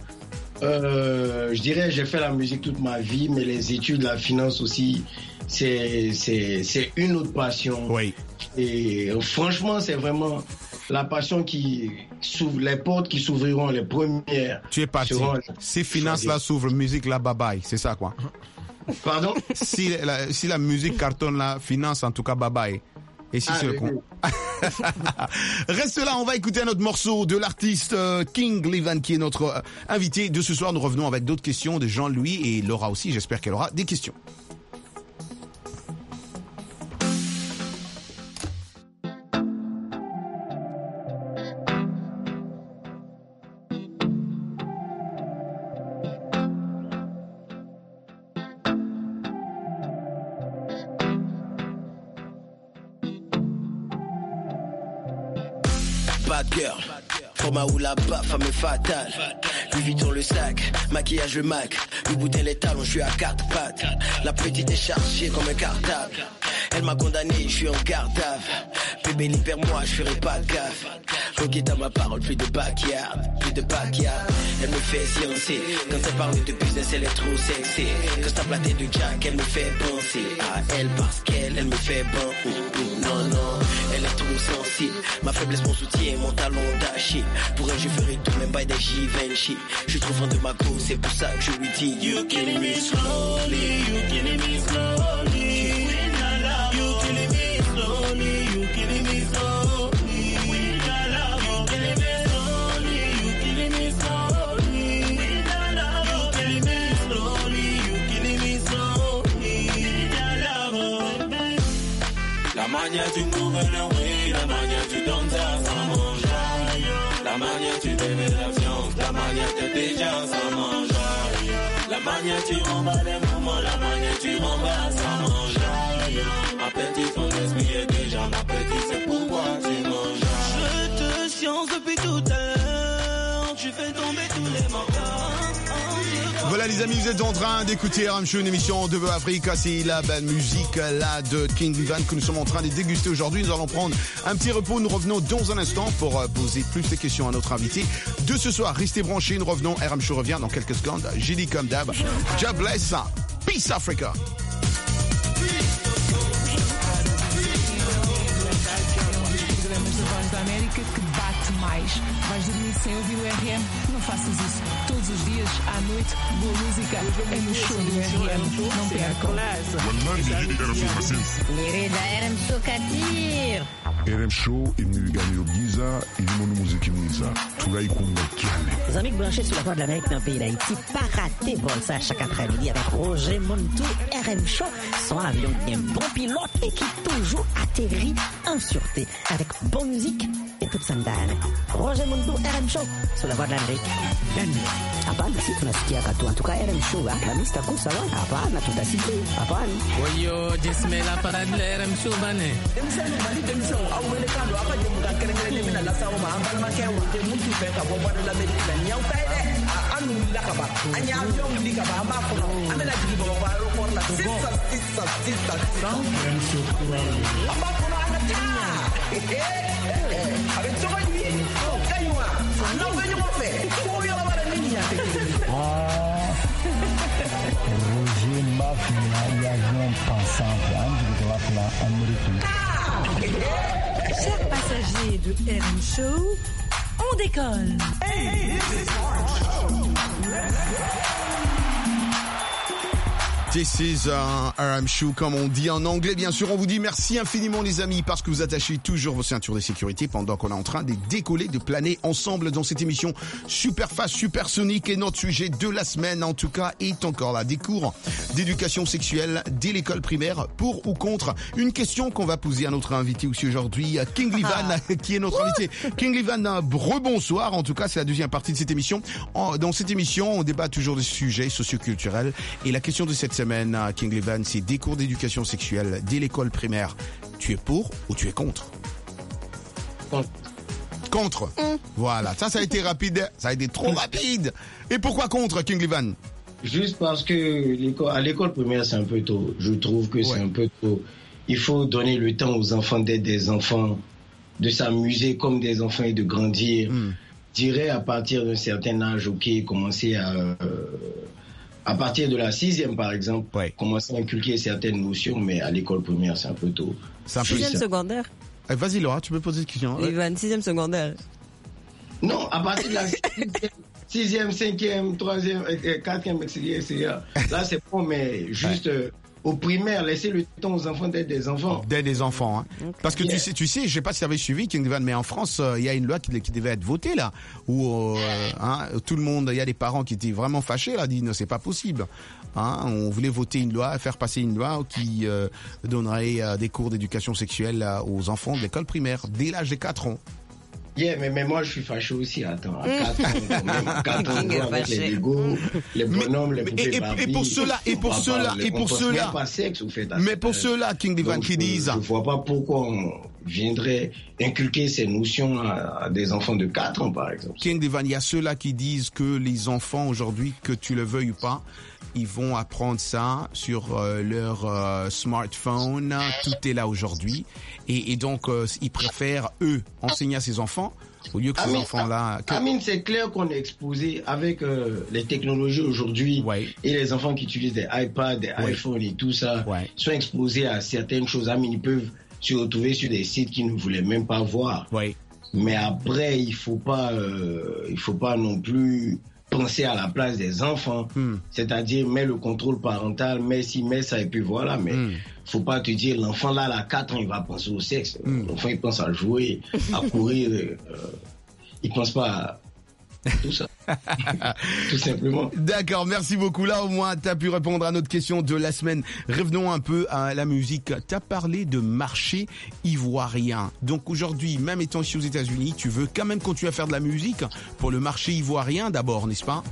Speaker 14: euh, je dirais, j'ai fait la musique toute ma vie, mais les études, la finance aussi, c'est, c'est, c'est une autre passion.
Speaker 8: Oui.
Speaker 14: Et euh, franchement, c'est vraiment la passion qui s'ouvre, les portes qui s'ouvriront les premières.
Speaker 8: Tu es parti. Si finance là s'ouvre, musique là, bye bye. C'est ça quoi.
Speaker 14: Pardon?
Speaker 8: Si la, si la musique cartonne là, finance en tout cas, bye bye. Et si ah, c'est le con. Reste là, on va écouter un autre morceau de l'artiste euh, King Cleveland qui est notre euh, invité de ce soir. Nous revenons avec d'autres questions de Jean-Louis et Laura aussi. J'espère qu'elle aura des questions.
Speaker 15: Bad girl, format ou la bas, femme fatale. Plus vite on le sac, maquillage le Mac. Le bouteille les talons, je suis à quatre pattes. La petite est chargée comme un cartable. Elle m'a condamné, je suis en garde à vue. Bébé libère moi, je ferai pas gaffe. Roquette à ma parole, plus de backyard, plus de backyard. Elle me fait sciencer, quand elle parle de business, elle est trop sexy. Quand je tape la tête de Jack, elle me fait penser à elle parce qu'elle, elle me fait bon. Non, non, elle est trop sensible. Ma faiblesse, mon soutien, mon talon d'Achille. Pour elle, je ferai tout, même by des Givenchy. Je suis trop fan de ma go, c'est pour ça que je lui dis You killing me slowly, you killing me slowly. You killing me slowly, you killing me slowly. You killing me slowly, you killing me slowly. You killing me slowly, you killing me slowly. La manière tu moves le oui, la manière tu donnes ça sans manger. La manière tu bébes la science, la manière tu déjà sans manger. La manière tu remballes les moments, la manière tu remballes sans manger. Ma petite, ton esprit est déjà ma petite, c'est pourquoi tu manges. Je te science depuis tout à l'heure, tu fais tomber tous les menteurs.
Speaker 8: Voilà les amis, vous êtes en train d'écouter R M Show, une émission de Afrique. C'est la belle musique là de King Cleveland que nous sommes en train de déguster aujourd'hui. Nous allons prendre un petit repos. Nous revenons dans un instant pour poser plus de questions à notre invité de ce soir. Restez branchés, nous revenons. R M Show revient dans quelques secondes. J'ai dit comme d'hab. God bless. Peace Africa.
Speaker 16: Time América que bate mais. Vais dormir sem ouvir o R M? Não faças isso. Todos os dias, à noite, boa música é no show do R M. Não percam.
Speaker 5: Mirida R M Show Katir.
Speaker 3: R M Show imnigani Giza ilimono muziki mwiza tulaikunga kiale.
Speaker 6: Les amis branchés sur la voie de l'Amérique dans le pays d'Haïti, pas rater bon ça chaque après-midi avec Roger Montou, R M Show, son avion bien bon pilote et qui toujours atterrit en sûreté avec bonne musique et toute sa mdane. Roger Montou, R M Show, sur la voie de l'Amérique. Hapana, si tunasikia katu. En tout cas, R M Show, la mista kusa wa. Hapana, tutasikia. Hapana.
Speaker 17: Oyo, jisme la parade la R M Show bane.
Speaker 18: Demisano bali demisano au wele kando apa je muka kere kere demina la sawo ma ambal ma ke wote mutu fe ka bo bana la America la nyau tai de anu la ka ba anya avion li ka ba amba ko amena jigi bo ba ro por la sisa sisa sisa R M Show kurani amba ko na ana tinya eh eh avec toi lui kaiwa non venyo mo fe ko yo la bara niña
Speaker 19: ah Roger Mafia y avion pensant de la plan américain.
Speaker 20: Chers passagers de R M Show, on décolle.
Speaker 18: Hey, this is R M Show. Let's go.
Speaker 8: This is uh, R M Show, comme on dit en anglais. Bien sûr, on vous dit merci infiniment, les amis, parce que vous attachez toujours vos ceintures de sécurité pendant qu'on est en train de décoller, de planer ensemble dans cette émission super fast, super sonique. Et notre sujet de la semaine, en tout cas, est encore là. Des cours d'éducation sexuelle dès l'école primaire, pour ou contre. Une question qu'on va poser à notre invité aussi aujourd'hui, King Livan, ah. qui est notre invité. King Livan, rebonsoir. En tout cas, c'est la deuxième partie de cette émission. En, dans cette émission, on débat toujours des sujets socioculturels. Et la question de cette semaine, King Livan, c'est des cours d'éducation sexuelle dès l'école primaire. Tu es pour ou tu es contre?
Speaker 14: Contre.
Speaker 8: Contre. Mm. Voilà, ça, ça a été rapide. Ça a été trop rapide. Et pourquoi contre, King Livan?
Speaker 14: Juste parce que à l'école primaire, c'est un peu tôt. Je trouve que ouais. c'est un peu tôt. Il faut donner le temps aux enfants d'être des enfants, de s'amuser comme des enfants et de grandir. Mm. Je dirais à partir d'un certain âge, ok, commencer à... Euh, à partir de la sixième, par exemple, ouais. commencer à inculquer certaines notions, mais à l'école primaire, c'est un peu tôt.
Speaker 4: Sixième secondaire.
Speaker 8: Eh, vas-y, Laura, tu peux poser cette question.
Speaker 4: Il va une sixième secondaire.
Speaker 14: Non, à partir de la sixième, cinquième, troisième, quatrième, et cetera. Là, c'est bon, mais juste... Ouais. Au primaire, laisser le temps aux enfants d'être des enfants.
Speaker 8: D'être des enfants, hein. Okay. Parce que yeah. tu sais, tu sais, je sais pas si tu avais suivi, King Livan, mais en France, il euh, y a une loi qui, qui devait être votée là, où euh, hein, tout le monde, il y a des parents qui étaient vraiment fâchés là, disent non, c'est pas possible. Hein, on voulait voter une loi, faire passer une loi qui euh, donnerait euh, des cours d'éducation sexuelle euh, aux enfants de l'école primaire dès l'âge de quatre ans.
Speaker 14: Yeah, mais, mais moi je suis fâché aussi, attends, à quatre ans quand même, à quatre ans avec les Lego, les bonhommes, les poupées
Speaker 8: et,
Speaker 14: Barbie.
Speaker 8: Et pour cela, et pour cela, et pour cela,
Speaker 14: pas sexe, au fait,
Speaker 8: mais pour cela, King Livan qui disent,
Speaker 14: je vois pas pourquoi on viendrait inculquer ces notions à, à des enfants de quatre ans par exemple.
Speaker 8: King Livan, il y a ceux-là qui disent que les enfants aujourd'hui, que tu le veuilles ou pas, ils vont apprendre ça sur euh, leur euh, smartphone. Tout est là aujourd'hui. Et, et donc, euh, ils préfèrent, eux, enseigner à ces enfants au lieu que ces enfants-là... Que...
Speaker 14: Amine, c'est clair qu'on est exposé avec euh, les technologies aujourd'hui ouais. et les enfants qui utilisent des iPads, des ouais. iPhones et tout ça ouais. sont exposés à certaines choses. Amine, ils peuvent se retrouver sur des sites qu'ils ne voulaient même pas voir.
Speaker 8: Ouais.
Speaker 14: Mais après, il faut pas, euh, il faut pas non plus... penser à la place des enfants, mm. c'est-à-dire mets le contrôle parental, mets ci, mets ça, et puis voilà, mais mm. faut pas te dire, l'enfant là, à quatre ans, il va penser au sexe. Mm. L'enfant, il pense à jouer, à courir, euh, il pense pas à tout ça. Tout simplement.
Speaker 8: D'accord, merci beaucoup. Là, au moins, tu as pu répondre à notre question de la semaine. Revenons un peu à la musique. Tu as parlé de marché ivoirien. Donc aujourd'hui, même étant ici aux États-Unis, tu veux quand même continuer à faire de la musique pour le marché ivoirien d'abord, n'est-ce pas?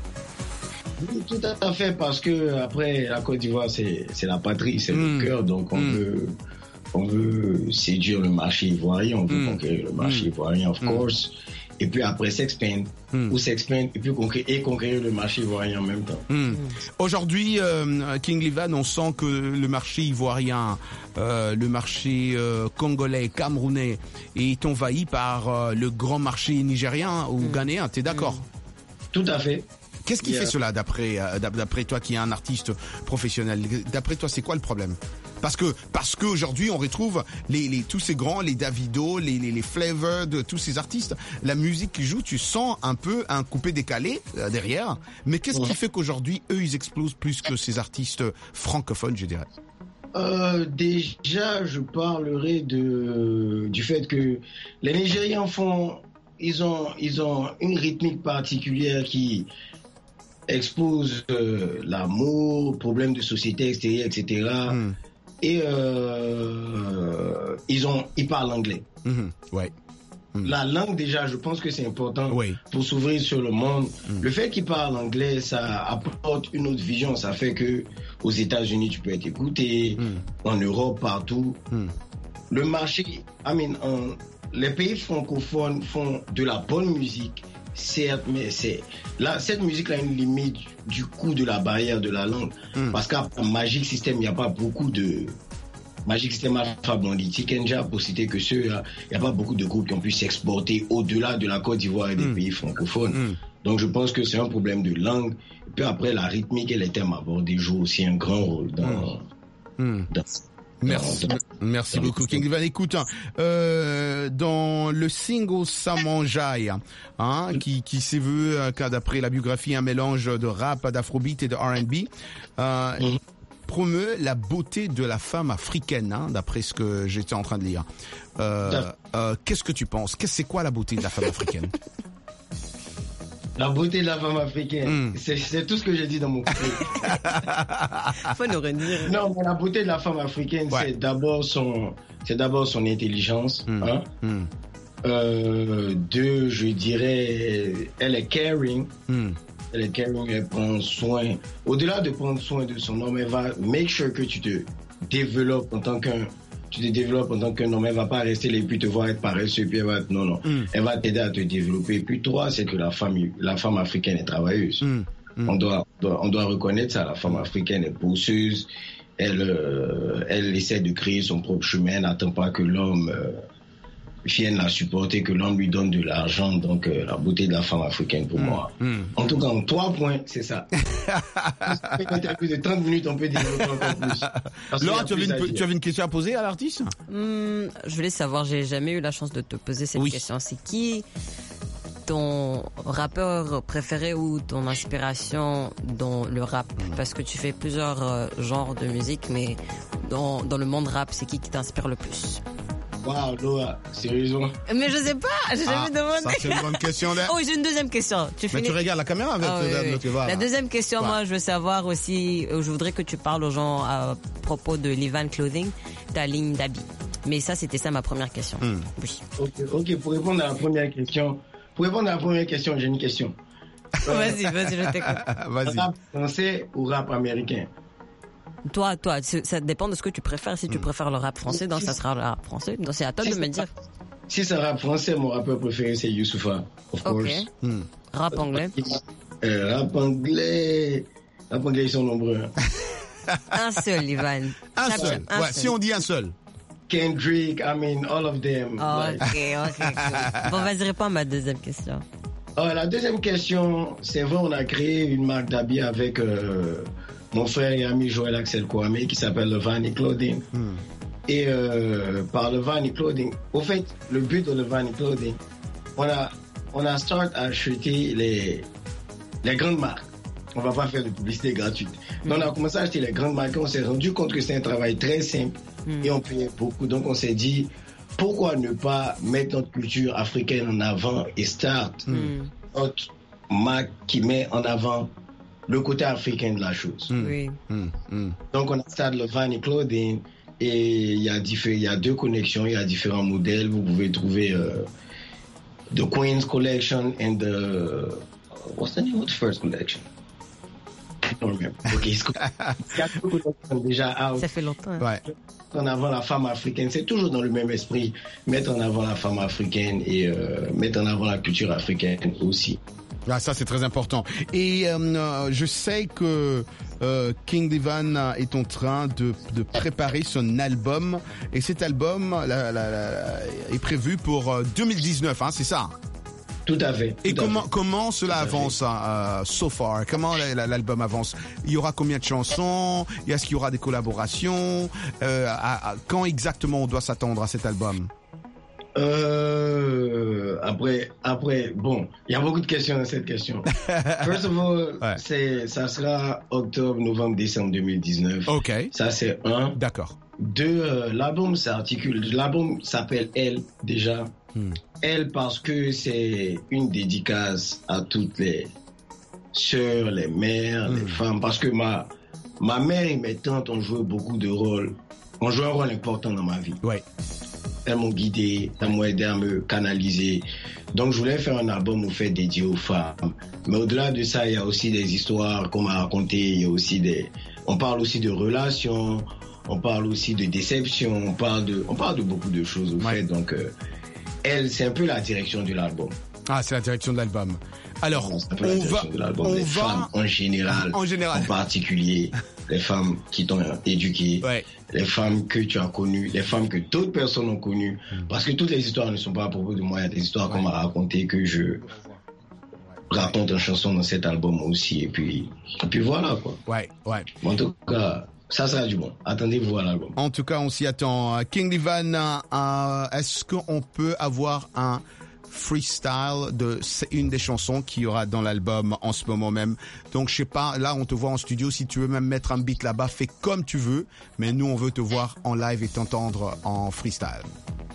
Speaker 14: Oui, tout à fait, parce que après, la Côte d'Ivoire, c'est, c'est la patrie, c'est mmh. le cœur, donc on mmh. veut... On veut séduire le marché ivoirien, on veut mmh. conquérir le marché mmh. ivoirien, of mmh. course. Et puis après s'expand, mm. ou s'expand, et puis conquérir, et conquérir le marché ivoirien en même temps.
Speaker 8: Mm. Aujourd'hui, euh, King Livan, on sent que le marché ivoirien, euh, le marché euh, congolais, camerounais est envahi par euh, le grand marché nigérien ou mm. ghanéen. T'es d'accord?
Speaker 14: mm. Tout à fait.
Speaker 8: Qu'est-ce qui yeah. fait cela d'après, d'après toi qui es un artiste professionnel? D'après toi, c'est quoi le problème? Parce que parce qu'aujourd'hui on retrouve les, les tous ces grands, les Davido, les les, les Flavor, de tous ces artistes. La musique qu'ils jouent, tu sens un peu un coupé décalé euh, derrière. Mais qu'est-ce ouais. qui fait qu'aujourd'hui eux ils explosent plus que ces artistes francophones, je dirais?
Speaker 14: Euh, déjà, je parlerai de du fait que les Nigérians font, ils ont, ils ont une rythmique particulière qui expose euh, l'amour, problèmes de société extérieure, et cetera. Mm. Et euh, ils ont, ils parlent anglais.
Speaker 8: Mm-hmm. Ouais. Mm.
Speaker 14: La langue, déjà, je pense que c'est important
Speaker 8: oui.
Speaker 14: pour s'ouvrir sur le monde. Mm. Le fait qu'ils parlent anglais, ça apporte une autre vision. Ça fait que aux États-Unis, tu peux être écouté, mm. en Europe, partout. Mm. Le marché, I mean, en, les pays francophones font de la bonne musique, certes, mais c'est là, cette musique-là a une limite du coût de la barrière de la langue. Mm. Parce qu'à Magic System, il n'y a pas beaucoup de... Magic System, Alpha Blondy, Tikenja, pour citer que ceux, il n'y a pas beaucoup de groupes qui ont pu s'exporter au-delà de la Côte d'Ivoire et des mm. pays francophones. Mm. Donc je pense que c'est un problème de langue. Et puis après, la rythmique et les thèmes abordés jouent aussi un grand rôle dans...
Speaker 8: Mm. dans Merci, dans, merci dans beaucoup, King Divan. Écoute, euh, dans le single Samanjai, hein, qui, qui s'est vu, euh, d'après la biographie, un mélange de rap, d'afrobeat et de R and B, euh, mm. promeut la beauté de la femme africaine, hein, d'après ce que j'étais en train de lire. Euh, euh, qu'est-ce que tu penses? Qu'est-ce c'est quoi la beauté de la femme africaine?
Speaker 14: La beauté de la femme africaine, mm. c'est, c'est tout ce que j'ai dit dans mon couplet.
Speaker 4: Faut nous redire.
Speaker 14: Non, mais la beauté de la femme africaine, ouais. c'est d'abord son, c'est d'abord son intelligence. Mm. Hein? Mm. Euh, deux, je dirais, elle est caring. Mm. Elle est caring, elle prend soin. Au-delà de prendre soin de son homme, elle va make sure que tu te développes en tant qu'un, tu te développes en tant qu'un homme. Elle va pas rester là et puis te voir être paresseux, puis elle va, non, non. Mm. Elle va t'aider à te développer. Et puis trois, c'est que la femme, la femme africaine est travailleuse. Mm. Mm. On doit, on doit reconnaître ça. La femme africaine est bosseuse. Elle, euh, elle essaie de créer son propre chemin. Elle n'attend pas que l'homme, euh, vienne la supporter, que l'homme lui donne de l'argent. Donc euh, la beauté de la femme africaine pour mmh, moi. Mmh. En tout cas, en trois points, c'est ça. Une interview de trente minutes, on peut développer encore plus.
Speaker 8: Laura, tu avais, une, tu avais une question à poser à l'artiste?
Speaker 4: mmh, Je voulais savoir, j'ai jamais eu la chance de te poser cette oui. question. C'est qui ton rappeur préféré ou ton inspiration dans le rap? mmh. Parce que tu fais plusieurs euh, genres de musique, mais dans, dans le monde rap, c'est qui qui t'inspire le plus?
Speaker 14: Waouh, Laura, sérieusement.
Speaker 4: Mais je sais pas, j'ai jamais ah, demandé.
Speaker 8: Ça, c'est une bonne question là.
Speaker 4: Oh, j'ai une deuxième question. Tu
Speaker 8: Mais tu regardes la caméra avec
Speaker 4: ah,
Speaker 8: oui,
Speaker 4: oui,
Speaker 8: oui. Voilà.
Speaker 4: La deuxième question, ouais. moi, je veux savoir aussi, je voudrais que tu parles aux gens à propos de Livan Clothing, ta ligne d'habits. Mais ça, c'était ça ma première question. Mm. Oui.
Speaker 14: Ok, ok, pour répondre à la première question, pour répondre à la première question, j'ai une question.
Speaker 4: Euh, vas-y, vas-y, je t'écoute.
Speaker 8: Vas-y.
Speaker 14: Rap français ou rap américain?
Speaker 4: Toi, toi, ça dépend de ce que tu préfères. Si tu mmh. préfères le rap français, donc ça sera le rap français. Donc c'est à toi si de me dire.
Speaker 14: Si c'est rap français, mon rappeur préféré c'est Youssoupha, of
Speaker 4: okay.
Speaker 14: course.
Speaker 4: Mmh. Rap anglais.
Speaker 14: Euh, rap anglais, rap anglais ils sont nombreux.
Speaker 4: Un seul, Livan.
Speaker 8: Un Chaque seul. Un ouais, seul. Si on dit un seul.
Speaker 14: Kendrick, I mean all of them.
Speaker 4: Oh, like. Ok, ok. Cool. Bon, vas-y réponds à ma deuxième question.
Speaker 14: Oh, la deuxième question, c'est vrai, on a créé une marque d'habits avec. Euh, mon frère et ami Joël Axel Kwame qui s'appelle le Vanny Clothing. Mm. Et euh, par le Vanny Clothing, au fait, le but de le Vanny Clothing, on a, on a start à acheter les, les grandes marques. On va pas faire de publicité gratuite. Mm. Donc on a commencé à acheter les grandes marques et on s'est rendu compte que c'est un travail très simple mm. et on payait beaucoup. Donc on s'est dit, pourquoi ne pas mettre notre culture africaine en avant et start mm. notre marque qui met en avant le côté africain de la chose.
Speaker 4: Mm. Oui.
Speaker 8: Mm. Mm.
Speaker 14: Donc on a ça le Vanny Clothing et il y a diffé- il y a deux connexions, il y a différents modèles. Vous pouvez trouver euh, the Queen's Collection and the what's the name of the first collection? I don't remember. Ok, c'est déjà out.
Speaker 4: Ça fait longtemps. Hein.
Speaker 8: Ouais.
Speaker 14: En avant la femme africaine, c'est toujours dans le même esprit. Mettre en avant la femme africaine et euh, mettre en avant la culture africaine aussi.
Speaker 8: Ah, ça c'est très important. Et euh, je sais que euh, King Divan est en train de, de préparer son album. Et cet album la, la, la, est prévu pour deux mille dix-neuf, hein, c'est ça?
Speaker 14: Tout à fait.
Speaker 8: Et
Speaker 14: tout à
Speaker 8: comment
Speaker 14: fait.
Speaker 8: comment cela avance euh, so far? Comment l'album avance? Il y aura combien de chansons? Est-ce qu'il y aura des collaborations? euh, à, à, Quand exactement on doit s'attendre à cet album?
Speaker 14: Euh, après, après, bon, il y a beaucoup de questions dans cette question. First of all, ouais. c'est, ça sera octobre, novembre, décembre deux mille dix-neuf.
Speaker 8: Ok.
Speaker 14: Ça, c'est un.
Speaker 8: D'accord.
Speaker 14: Deux, euh, l'album s'articule. L'album s'appelle Elle, déjà. Hmm. Elle, parce que c'est une dédicace à toutes les sœurs, les mères, hmm. les femmes. Parce que ma, ma mère et mes tantes ont joué beaucoup de rôles. Ont joué un rôle important dans ma vie.
Speaker 8: Ouais.
Speaker 14: Elles m'ont guidé, elles m'ont aidé à me canaliser. Donc, je voulais faire un album au fait dédié aux femmes. Mais au-delà de ça, il y a aussi des histoires qu'on m'a racontées. Il y a aussi des, on parle aussi de relations, on parle aussi de déception, on parle de, on parle de beaucoup de choses au ouais. fait. Donc, euh, elle, c'est un peu la direction de l'album.
Speaker 8: Ah, c'est la direction de l'album. Alors,
Speaker 14: on
Speaker 8: va,
Speaker 14: on
Speaker 8: les
Speaker 14: va, femmes en général,
Speaker 8: en général,
Speaker 14: en particulier, les femmes qui t'ont éduqué, ouais. les femmes que tu as connues, les femmes que d'autres personnes ont connues, mmh. parce que toutes les histoires ne sont pas à propos de moi, il y a des histoires ouais. qu'on m'a racontées que je raconte en chanson dans cet album aussi, et puis, et puis voilà quoi.
Speaker 8: Ouais, ouais.
Speaker 14: En tout cas, ça sera du bon. Attendez-vous à l'album.
Speaker 8: En tout cas, on s'y attend. King Divan, euh, est-ce qu'on peut avoir un freestyle de une des chansons qu'il y aura dans l'album en ce moment même? Donc je sais pas, là on te voit en studio, si tu veux même mettre un beat là-bas, fais comme tu veux, mais nous on veut te voir en live et t'entendre en freestyle.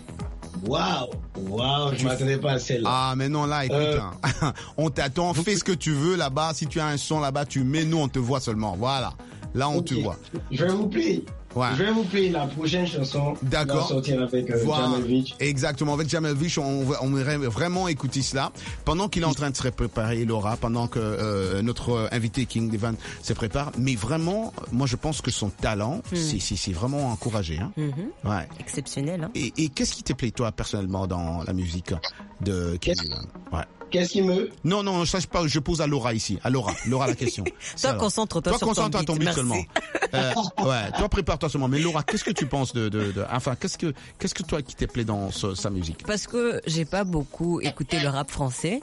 Speaker 14: Waouh, waouh, je m'attendais pas à celle-là.
Speaker 8: Ah mais non, là écoute, euh... hein, on t'attend, fais ce que tu veux là-bas, si tu as un son là-bas, tu mets, nous on te voit seulement, voilà. Là on okay. te voit.
Speaker 14: Je vais vous plaire. Ouais. Je vais vous player la prochaine chanson.
Speaker 8: D'accord.
Speaker 14: Sortir avec euh,
Speaker 8: voilà.
Speaker 14: Jamelvich.
Speaker 8: Exactement, avec Jamelvich, on, on aimerait vraiment écouter cela. Pendant qu'il est en train de se préparer, Laura, pendant que euh, notre invité King Divan se prépare, mais vraiment, moi je pense que son talent, mm. c'est, c'est, c'est vraiment encouragé. Hein.
Speaker 4: Mm-hmm.
Speaker 8: Ouais.
Speaker 4: Exceptionnel. Hein.
Speaker 8: Et, et qu'est-ce qui te plaît toi personnellement dans la musique de King Divan? Ouais.
Speaker 14: Qu'est-ce qui me...
Speaker 8: Non, non, je sais pas, je pose à Laura ici. À Laura, Laura la question.
Speaker 4: Toi, concentre-toi
Speaker 8: toi,
Speaker 4: sur
Speaker 8: concentre
Speaker 4: ton beat.
Speaker 8: Toi, concentre-toi ton beat seulement. euh, ouais, toi, prépare-toi seulement. Mais Laura, qu'est-ce que tu penses de... de, de enfin, qu'est-ce que, qu'est-ce que toi qui te plaît dans ce, sa musique?
Speaker 4: Parce que j'ai pas beaucoup écouté le rap français.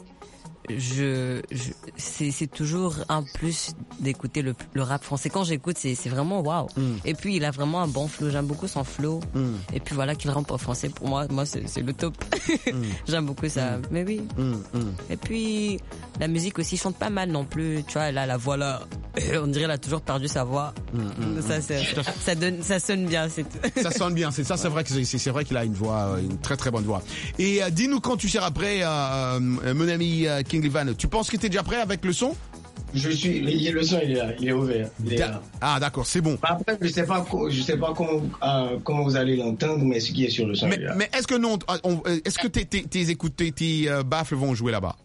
Speaker 4: Je, je c'est, c'est toujours un plus d'écouter le, le rap français. Quand j'écoute, c'est, c'est vraiment waouh. Mm. Et puis il a vraiment un bon flow. J'aime beaucoup son flow. Mm. Et puis voilà, qu'il rappe en français. Pour moi, moi c'est, c'est le top. Mm. J'aime beaucoup ça. Mm. Mais oui.
Speaker 8: Mm. Mm.
Speaker 4: Et puis la musique aussi, il chante pas mal non plus. Tu vois, là la voix là, on dirait elle a toujours perdu sa voix. Mm. Mm. Ça, c'est, ça donne, ça sonne bien. C'est tout.
Speaker 8: Ça sonne bien. C'est ça, c'est vrai que c'est, c'est vrai qu'il a une voix, une très très bonne voix. Et euh, dis-nous quand tu seras prêt, euh, mon ami. Euh, King Divan, tu penses que tu es déjà prêt avec le son?
Speaker 14: Je suis, le son il est là, il est ouvert. Il est là.
Speaker 8: Ah d'accord, c'est bon.
Speaker 14: Après, je sais pas, je sais pas comment, euh, comment vous allez l'entendre, mais ce qui est sur le son.
Speaker 8: Mais,
Speaker 14: il est là.
Speaker 8: mais est-ce que non, on, est-ce que tes, tes, tes écouteurs, tes euh, baffles vont jouer là-bas?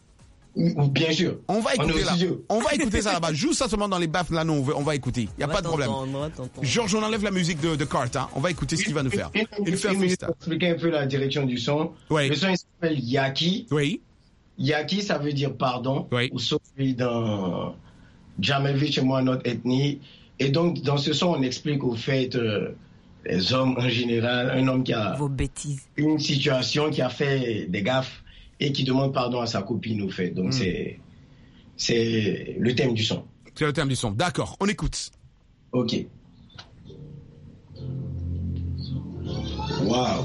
Speaker 14: Bien sûr.
Speaker 8: On va écouter là. On va écouter ça là-bas. Juste ça seulement dans les baffles là, non, on va, on va écouter. Il y a
Speaker 4: on
Speaker 8: pas de problème. Georges, on enlève la musique de, de Carta. On va écouter ce qu'il va nous faire.
Speaker 14: Il fait un freestyle. Expliquer un peu la direction du son.
Speaker 8: Oui.
Speaker 14: Le son il s'appelle Yaki.
Speaker 8: Oui.
Speaker 14: Yaki, ça veut dire pardon,
Speaker 8: oui.
Speaker 14: ou sauf dans Jamelvich et moi, notre ethnie. Et donc, dans ce son, on explique au fait euh, les hommes en général, un homme qui a
Speaker 4: Vos bêtises.
Speaker 14: une situation, qui a fait des gaffes et qui demande pardon à sa copine au fait. Donc, mm. c'est, c'est le thème du son.
Speaker 8: C'est le thème du son. D'accord, on écoute.
Speaker 14: Ok. Wow.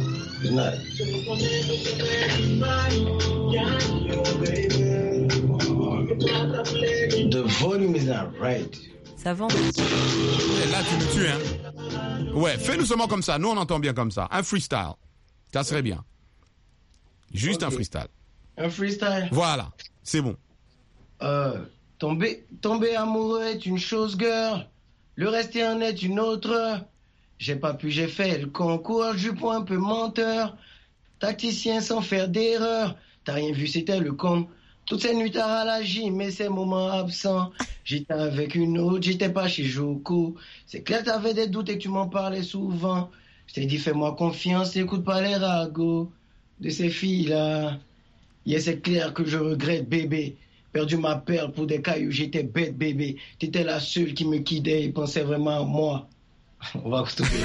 Speaker 14: The volume is not right.
Speaker 4: Ça va.
Speaker 8: Là, tu me tues, hein. Ouais, fais-nous seulement comme ça. Nous, on entend bien comme ça. Un freestyle. Ça serait bien. Juste okay. un freestyle.
Speaker 14: Un freestyle?
Speaker 8: Voilà. C'est bon.
Speaker 14: Euh, tomber, tomber amoureux est une chose, girl. Le rester en est une autre. J'ai pas pu, j'ai fait le concours, jupon un peu menteur. Tacticien sans faire d'erreur. T'as rien vu, c'était le con. Toutes ces nuits à la gym, mais ces moments absents. J'étais avec une autre, j'étais pas chez Joko. C'est clair, t'avais des doutes et que tu m'en parlais souvent. Je t'ai dit, fais-moi confiance, écoute pas les ragots de ces filles-là. Yeah, c'est clair que je regrette, bébé. Perdu ma perle pour des cailloux, j'étais bête, bébé. T'étais la seule qui me quittait et pensait vraiment à moi. On va retrouver.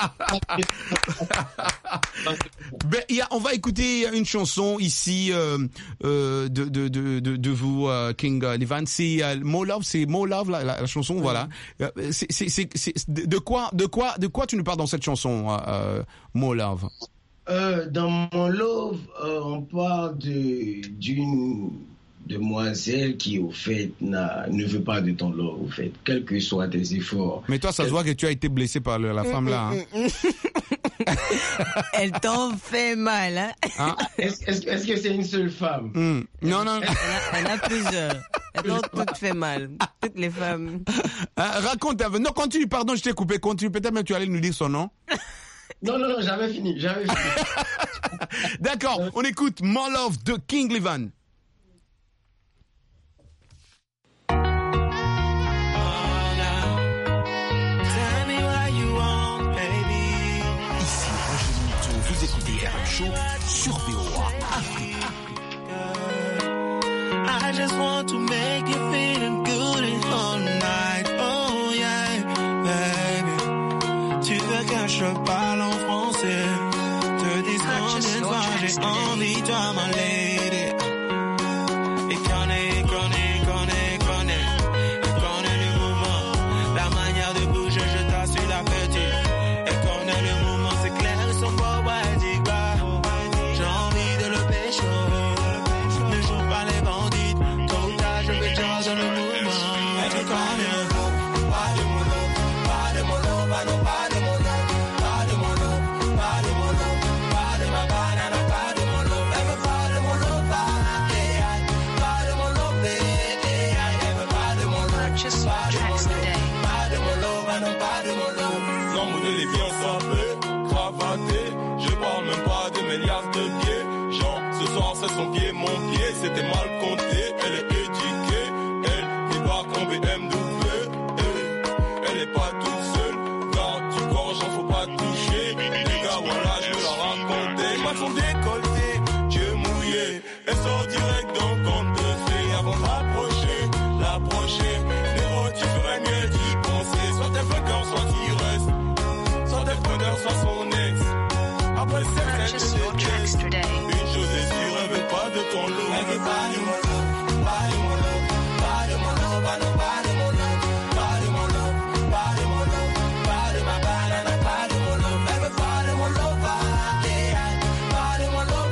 Speaker 8: Ben, y a, on va écouter une chanson ici euh, euh, de, de, de, de, de vous, euh, King Livan. C'est euh, More Love, c'est More Love la, la, la chanson, mmh. voilà. C'est, c'est, c'est, c'est, de quoi, de quoi, de quoi tu nous parles dans cette chanson, euh, More Love?
Speaker 14: Euh, dans More Love, euh, on parle de d'une demoiselle qui, au fait, n'a, ne veut pas de ton love, au fait, quels que soient tes efforts.
Speaker 8: Mais toi, ça se voit que tu as été blessé par le, la mmh, femme là. Hein.
Speaker 4: Elle t'en fait mal, hein,
Speaker 8: hein?
Speaker 14: Est-ce, est-ce, est-ce que c'est une seule femme?
Speaker 8: mmh. Non, non.
Speaker 4: Elle a, elle a plusieurs. Elles t'ont toutes fait mal. Toutes les femmes.
Speaker 8: Hein, raconte un peu. Non, continue, pardon, je t'ai coupé. Continue. Peut-être même tu allais nous dire son nom.
Speaker 14: Non, non, non, j'avais fini. J'avais fini.
Speaker 8: D'accord, on écoute More Love de King Livan.
Speaker 12: Sur V O A Afrique.
Speaker 13: I just want to make you feeling good all night. Oh yeah, baby. Tu veux que je parle en français? Te dis combien de fois j'ai envie de toi, ma lady. Et connais, connais, connais, connais. Et connais le mouvement, la manière de bouger, je t'assure la petite. Et connais le mouvement, c'est clair, son beau body, bah.
Speaker 21: Son pied, mon pied, c'était mal compté. Elle est éduquée, elle débarque en B M W. Elle, elle est pas toute seule, quand tu gorges, j'en faut pas toucher. Les gars, voilà, je veux la raconter. Pas son décolleté, Dieu mouillé. Elle sort direct dans le compte de fées. Avant d'approcher, l'approcher. Néro, tu ferais mieux d'y penser. Soit elle veut qu'un, soit il reste. Soit elle veut qu'un, soit son ex. Après c'est elle te déteste. Une chose est sûre, elle veut pas de ton lot. Elle veut pas de mon lot, pas de mon lot, pas de mon lot, pas de, pas de mon lot, pas de mon lot, pas de mon lot, pas de ma banane, pas de mon lot. Elle veut pas de mon lot, pas de, pas de mon lot,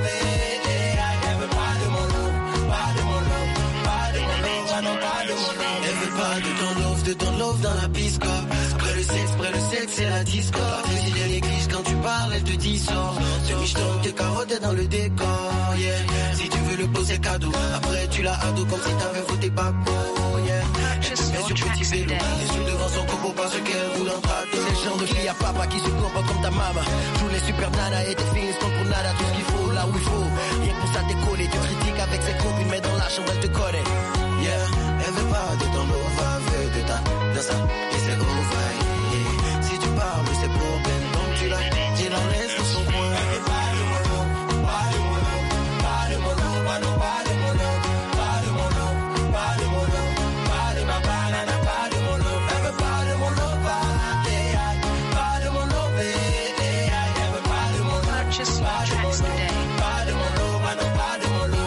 Speaker 21: elle veut pas de mon lot, pas de mon lot, pas de mon lot, ah non, pas de mon lot.
Speaker 15: Elle veut pas de ton love, de ton love dans la pisco. Près le sexe, près le sexe, c'est la disco. Fusil de l'église, quand tu parles, elle te dit sort. Tu michetonnes tes carottes dans le décor, yeah. Si tu veux le poser cadeau, après tu l'as ado comme si t'avais voté Babo, yeah. Elle te met sur petit vélo, et sous devant son coco parce qu'elle roule en trato. C'est le genre de fille à papa qui se comporte comme ta maman. Tous les super nanas et tes filles sont pour nada, tout ce qu'il faut, là où il faut. Rien pour ça décoller, tu critiques avec ses copines, mais dans la chambre elle te connaît, yeah. Elle veut pas de ton love, elle veut de ta, de ça, et c'est over, yeah. Si tu parles, c'est pour ben, donc tu la, tu la laisses dans son coin. Elle veut pas de mon love, pas de mon love, pas de mon love, pas de, pas de mon love, pas de mon love, pas de mon love, pas de ma banane, pas de mon love. Elle veut pas de mon love, pas de mon love, elle veut pas de mon love, pas de mon love, pas de mon love, pas de mon love.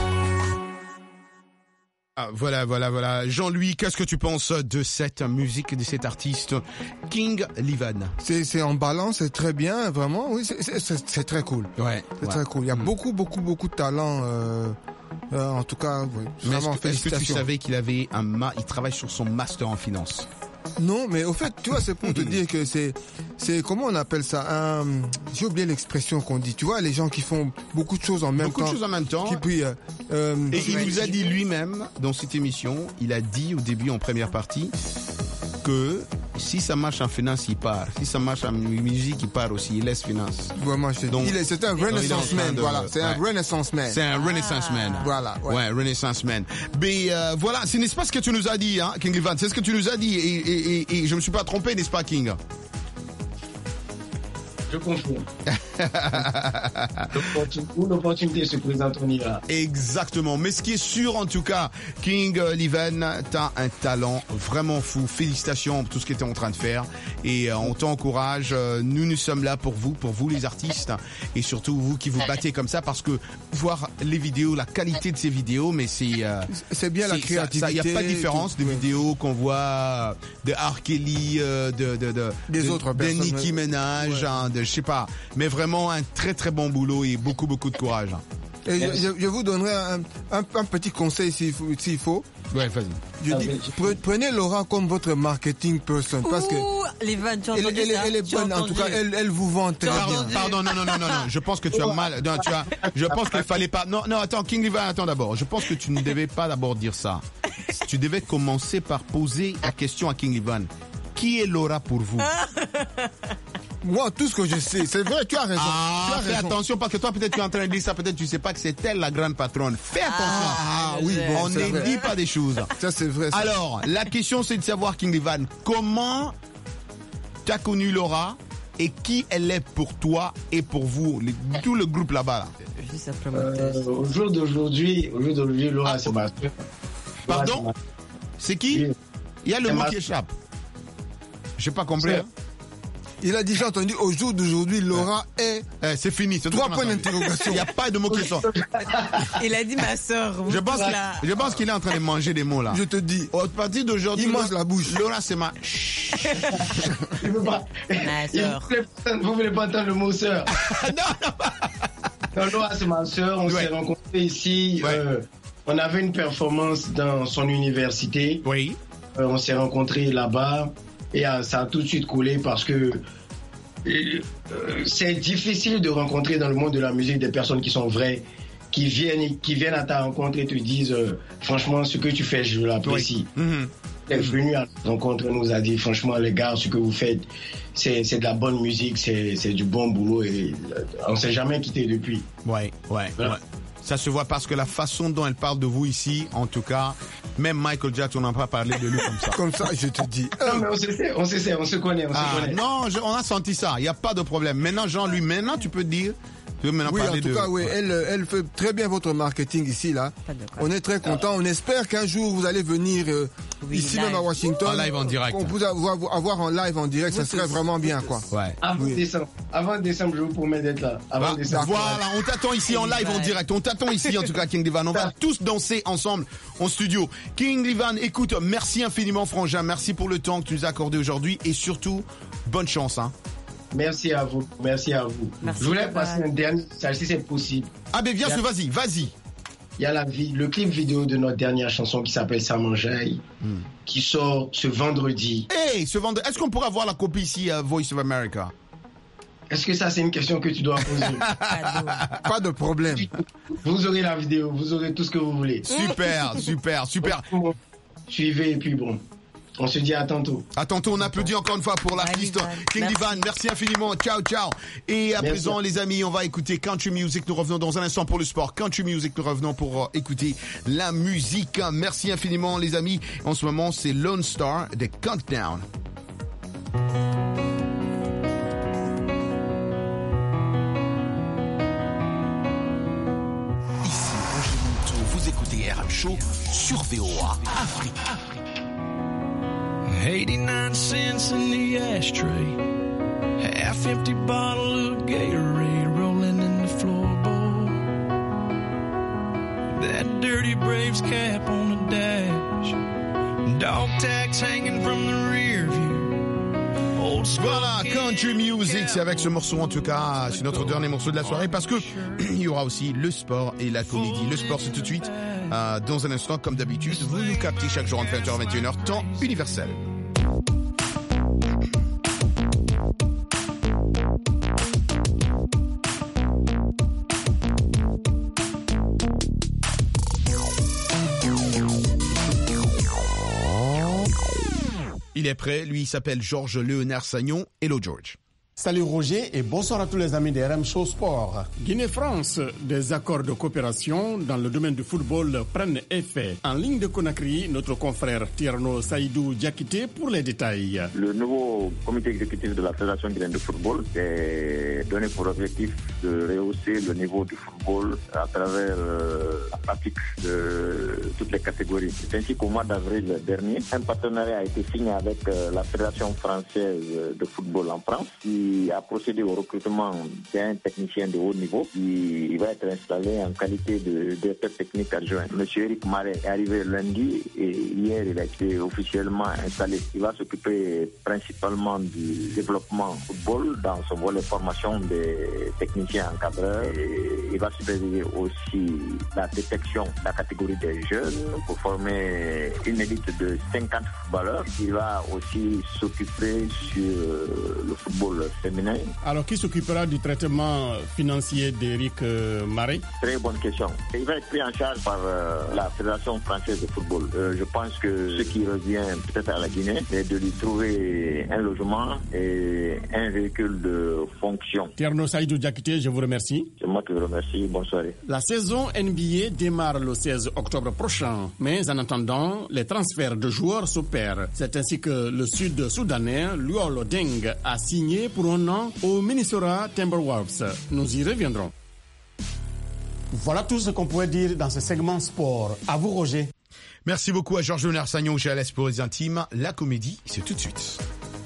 Speaker 8: Ah, voilà, voilà, voilà. Jean-Louis, qu'est-ce que tu penses de cette musique, de cet artiste King Livan?
Speaker 10: C'est, c'est en balance, c'est très bien, vraiment. Oui, c'est, c'est, c'est, c'est très cool.
Speaker 8: Ouais.
Speaker 10: C'est
Speaker 8: ouais.
Speaker 10: très cool. Il y a mmh. beaucoup, beaucoup, beaucoup de talent. Euh, euh, en tout cas, oui.
Speaker 8: Mais
Speaker 10: Vraiment,
Speaker 8: est-ce que, est-ce que tu
Speaker 10: félicitations.
Speaker 8: savais qu'il avait un ma, il travaille sur son master en finance?
Speaker 10: Non, mais au fait, tu vois, c'est pour te dire que c'est, c'est, comment on appelle ça, un, j'ai oublié l'expression qu'on dit, tu vois, les gens qui font beaucoup de choses en même
Speaker 8: beaucoup
Speaker 10: temps.
Speaker 8: Beaucoup de choses en même temps.
Speaker 10: Qui puis, euh, euh,
Speaker 8: et il nous a dit lui-même, dans cette émission, il a dit au début, en première partie, que si ça marche en finance, il part. Si ça marche en musique, il part aussi. Il laisse finance.
Speaker 10: Vraiment, je Donc, il est, c'est un renaissance man, de, voilà. C'est ouais. un renaissance man.
Speaker 8: C'est un renaissance man.
Speaker 10: Ah. Voilà.
Speaker 8: Ouais, ouais renaissance man. Mais euh, voilà, ce n'est pas ce que tu nous as dit, hein, King Livan. C'est ce que tu nous as dit. Et, et, et, et je me suis pas trompé, n'est-ce pas, King?
Speaker 14: Je confonds. Une opportunité se présente, on y va.
Speaker 8: Exactement. Mais ce qui est sûr, en tout cas, King Livan, t'as un talent vraiment fou. Félicitations pour tout ce que t'es en train de faire. Et euh, on t'encourage. Euh, nous, nous sommes là pour vous, pour vous les artistes. Et surtout, vous qui vous battez comme ça, parce que voir les vidéos, la qualité de ces vidéos, mais c'est... Euh,
Speaker 10: c'est bien la créativité.
Speaker 8: Il n'y a pas de différence
Speaker 10: tout,
Speaker 8: des
Speaker 10: ouais.
Speaker 8: vidéos qu'on voit de R. Kelly, euh, de, de, de,
Speaker 10: des
Speaker 8: de,
Speaker 10: autres
Speaker 8: de
Speaker 10: personnes.
Speaker 8: Nicki Minaj,
Speaker 10: Ouais.
Speaker 8: hein, de, je sais pas. Mais vraiment un très très bon boulot et beaucoup beaucoup de courage.
Speaker 10: Et je, je, je vous donnerai un, un, un petit conseil s'il faut. S'il faut.
Speaker 8: Ouais, vas-y.
Speaker 10: Je dis, pre- prenez Laura comme votre marketing person parce que
Speaker 4: Ouh, les vannes, tu as
Speaker 10: elle,
Speaker 4: entendu
Speaker 10: elle,
Speaker 4: ça
Speaker 10: elle est
Speaker 4: Tu as
Speaker 10: bonne, en tout
Speaker 4: entendu
Speaker 10: cas, elle, elle vous vend très
Speaker 8: Pardon,
Speaker 10: bien.
Speaker 8: pardon, non, non, non, non, non. Je pense que tu as mal. Non, tu as. Je pense qu'il fallait pas. Non, non, attends, King Livan, attends d'abord. Je pense que tu ne devais pas d'abord dire ça. Tu devais commencer par poser la question à King Livan. Qui est Laura pour vous?
Speaker 10: Moi, tout ce que je sais, c'est vrai, tu as raison.
Speaker 8: Ah,
Speaker 10: tu as
Speaker 8: fais
Speaker 10: raison.
Speaker 8: attention parce que toi peut-être tu es en train de dire ça, peut-être tu sais pas que c'est elle la grande patronne. Fais attention.
Speaker 10: Ah oui, bon,
Speaker 8: on
Speaker 10: c'est
Speaker 8: ne
Speaker 10: vrai.
Speaker 8: dit pas des choses.
Speaker 10: Ça, c'est vrai. ça.
Speaker 8: Alors, la question c'est de savoir, King Livan, comment tu as connu Laura et qui elle est pour toi et pour vous, les- tout le groupe là-bas. Là.
Speaker 4: Juste simplement.
Speaker 14: Euh, au jour d'aujourd'hui, au jour d'aujourd'hui, Laura,
Speaker 8: Ah,
Speaker 14: c'est ma soeur.
Speaker 8: Pardon? C'est qui? Il y a le
Speaker 14: C'est
Speaker 8: mot
Speaker 14: ma-
Speaker 8: qui échappe. J'ai pas compris.
Speaker 14: C'est-
Speaker 8: Hein?
Speaker 10: Il a déjà entendu au jour d'aujourd'hui, Laura est.
Speaker 8: Eh, c'est fini. C'est tout
Speaker 10: Trois
Speaker 8: ce qu'on a
Speaker 10: points
Speaker 8: entendu.
Speaker 10: d'interrogation.
Speaker 8: Il n'y a pas de mots qui sont.
Speaker 4: Il a dit ma sœur.
Speaker 8: Je pense,
Speaker 4: Là.
Speaker 8: je pense qu'il est en train de manger des mots là.
Speaker 10: Je te dis.
Speaker 8: À partir d'aujourd'hui,
Speaker 10: Il mange la bouche.
Speaker 8: Laura, c'est ma.
Speaker 14: Il veut pas-
Speaker 4: Ma
Speaker 14: Il-
Speaker 4: sœur.
Speaker 14: Vous voulez pas- vous voulez pas entendre le mot sœur? Non, Laura, c'est ma sœur. On
Speaker 8: Ouais.
Speaker 14: s'est rencontrés ici.
Speaker 8: Ouais.
Speaker 14: euh, on avait une performance dans son université.
Speaker 8: Oui.
Speaker 14: Euh, on s'est rencontrés là-bas et euh, ça a tout de suite coulé parce que euh, c'est difficile de rencontrer dans le monde de la musique des personnes qui sont vraies, qui viennent, qui viennent à ta rencontre et te disent euh, franchement ce que tu fais, je l'apprécie.
Speaker 8: Oui. Mhm.
Speaker 14: Elle est venue à notre rencontre, elle nous a dit franchement les gars, ce que vous faites, c'est c'est de la bonne musique, c'est c'est du bon boulot et euh, on s'est jamais quitté depuis.
Speaker 8: Ouais, ouais,
Speaker 14: Voilà.
Speaker 8: ouais. Ça se voit parce que la façon dont elle parle de vous ici, en tout cas, même Michael Jackson n'a pas parlé de lui comme ça.
Speaker 10: Comme ça, je te dis.
Speaker 14: Non mais on se sait, on se sait, on se connaît, on
Speaker 8: Ah,
Speaker 14: se connaît.
Speaker 8: non, je- on a senti ça. Il n'y a pas de problème. Maintenant, Jean, lui, maintenant, tu peux dire. Tu peux maintenant
Speaker 10: Oui, en
Speaker 8: parler
Speaker 10: tout
Speaker 8: de.
Speaker 10: cas, oui, elle, elle fait très bien votre marketing ici, là.
Speaker 4: Pas de quoi.
Speaker 10: On est très content. On espère qu'un jour vous allez venir euh,
Speaker 4: Oui,
Speaker 10: ici
Speaker 4: live.
Speaker 10: même à Washington.
Speaker 8: En live en direct.
Speaker 10: On peut avoir, avoir en live en direct, ça
Speaker 4: Vous
Speaker 10: serait
Speaker 4: tous.
Speaker 10: vraiment bien, quoi.
Speaker 8: Ouais.
Speaker 14: Avant
Speaker 10: Oui.
Speaker 14: décembre, avant décembre, je vous promets d'être là. Avant
Speaker 8: Bah,
Speaker 14: décembre.
Speaker 8: voilà, on t'attend ici en live, en direct. On t'attend ici, en tout cas, King Livan. On va tous danser ensemble en studio. King Livan, écoute, merci infiniment, Frangin. Merci pour le temps que tu nous as accordé aujourd'hui. Et surtout, bonne chance. Hein.
Speaker 14: Merci à vous, merci à vous.
Speaker 4: Merci,
Speaker 14: je voulais
Speaker 4: Baba.
Speaker 14: passer un dernier message si c'est possible.
Speaker 8: Ah, ben bien
Speaker 14: Yeah.
Speaker 8: sûr, vas-y, vas-y.
Speaker 14: Il y a la vie, le clip vidéo de notre dernière chanson qui s'appelle Ça mangeaille,
Speaker 8: Hmm.
Speaker 14: qui sort ce vendredi.
Speaker 8: Hey, ce vendredi, est-ce qu'on pourrait avoir la copie ici à Voice of America?
Speaker 14: Est-ce que ça c'est une question que tu dois poser?
Speaker 10: Pas de problème.
Speaker 14: Vous aurez la vidéo, vous aurez tout ce que vous voulez.
Speaker 8: Super, super, super.
Speaker 14: Bon, suivez et puis bon, on se dit à tantôt.
Speaker 8: À tantôt, on applaudit encore une fois pour l'artiste King
Speaker 4: Merci.
Speaker 8: Livan. Merci infiniment. Ciao, ciao. Et à
Speaker 14: Merci.
Speaker 8: présent, les amis, on va écouter Country Music. Nous revenons dans un instant pour le sport. Country Music, nous revenons pour euh, écouter la musique. Merci infiniment, les amis. En ce moment, c'est Lone Star de Countdown.
Speaker 12: Ici Roger Montou, vous écoutez R M Show sur V O A Afrique.
Speaker 13: eighty-nine cents in the ashtray. Half empty bottle of Gatorade rolling in the floorboard. That dirty Braves cap on the dash. Dog tags hanging from the rear view. Old
Speaker 8: Voilà, Country Music, c'est avec ce morceau en tout cas, c'est notre dernier morceau de la soirée parce que il y aura aussi le sport et la comédie. Le sport c'est tout de suite, euh, dans un instant comme d'habitude, vous nous captez chaque jour entre vingt heures et vingt et une heures, temps universel. Il est prêt, lui il s'appelle Georges Léonard Sagnon. Hello George.
Speaker 2: Salut Roger et bonsoir à tous les amis de R M Show Sport.
Speaker 22: Guinée-France, des accords de coopération dans le domaine du football prennent effet. En ligne de Conakry, notre confrère Tierno Saïdou Diakité pour les détails.
Speaker 23: Le nouveau comité exécutif de la Fédération guinéenne de football est donné pour objectif de rehausser le niveau du football à travers euh, la pratique de toutes les catégories. C'est ainsi qu'au mois d'avril dernier, un partenariat a été signé avec euh, la Fédération française de football en France qui a procédé au recrutement d'un technicien de haut niveau qui va être installé en qualité de directeur technique adjoint. Monsieur Eric Marais est arrivé lundi et hier il a été officiellement installé. Il va s'occuper principalement du développement football dans son volet formation des techniciens encadreurs et il va superviser aussi la détection de la catégorie des jeunes pour former une élite de cinquante footballeurs. Il va aussi s'occuper sur le football féminin.
Speaker 22: Alors, qui s'occupera du traitement financier d'Éric euh, Marais?
Speaker 23: Très bonne question. Il va être pris en charge par euh, la Fédération française de football. Euh, je pense que ce qui revient peut-être à la Guinée, c'est de lui trouver un logement et un véhicule de fonction.
Speaker 22: Tierno Saïdou Diakité, je vous remercie.
Speaker 23: C'est moi qui vous remercie. Bonne soirée.
Speaker 22: La saison N B A démarre le seize octobre prochain. Mais en attendant, les transferts de joueurs s'opèrent. C'est ainsi que le Sud-Soudanais, Luol Deng, a signé pour un an au Minnesota Timberwolves. Nous y reviendrons.
Speaker 2: Voilà tout ce qu'on pouvait dire dans ce segment sport. À vous Roger.
Speaker 8: Merci beaucoup à Georges Léonard Sagnon chez Alès pour les intimes. La comédie, c'est tout de suite.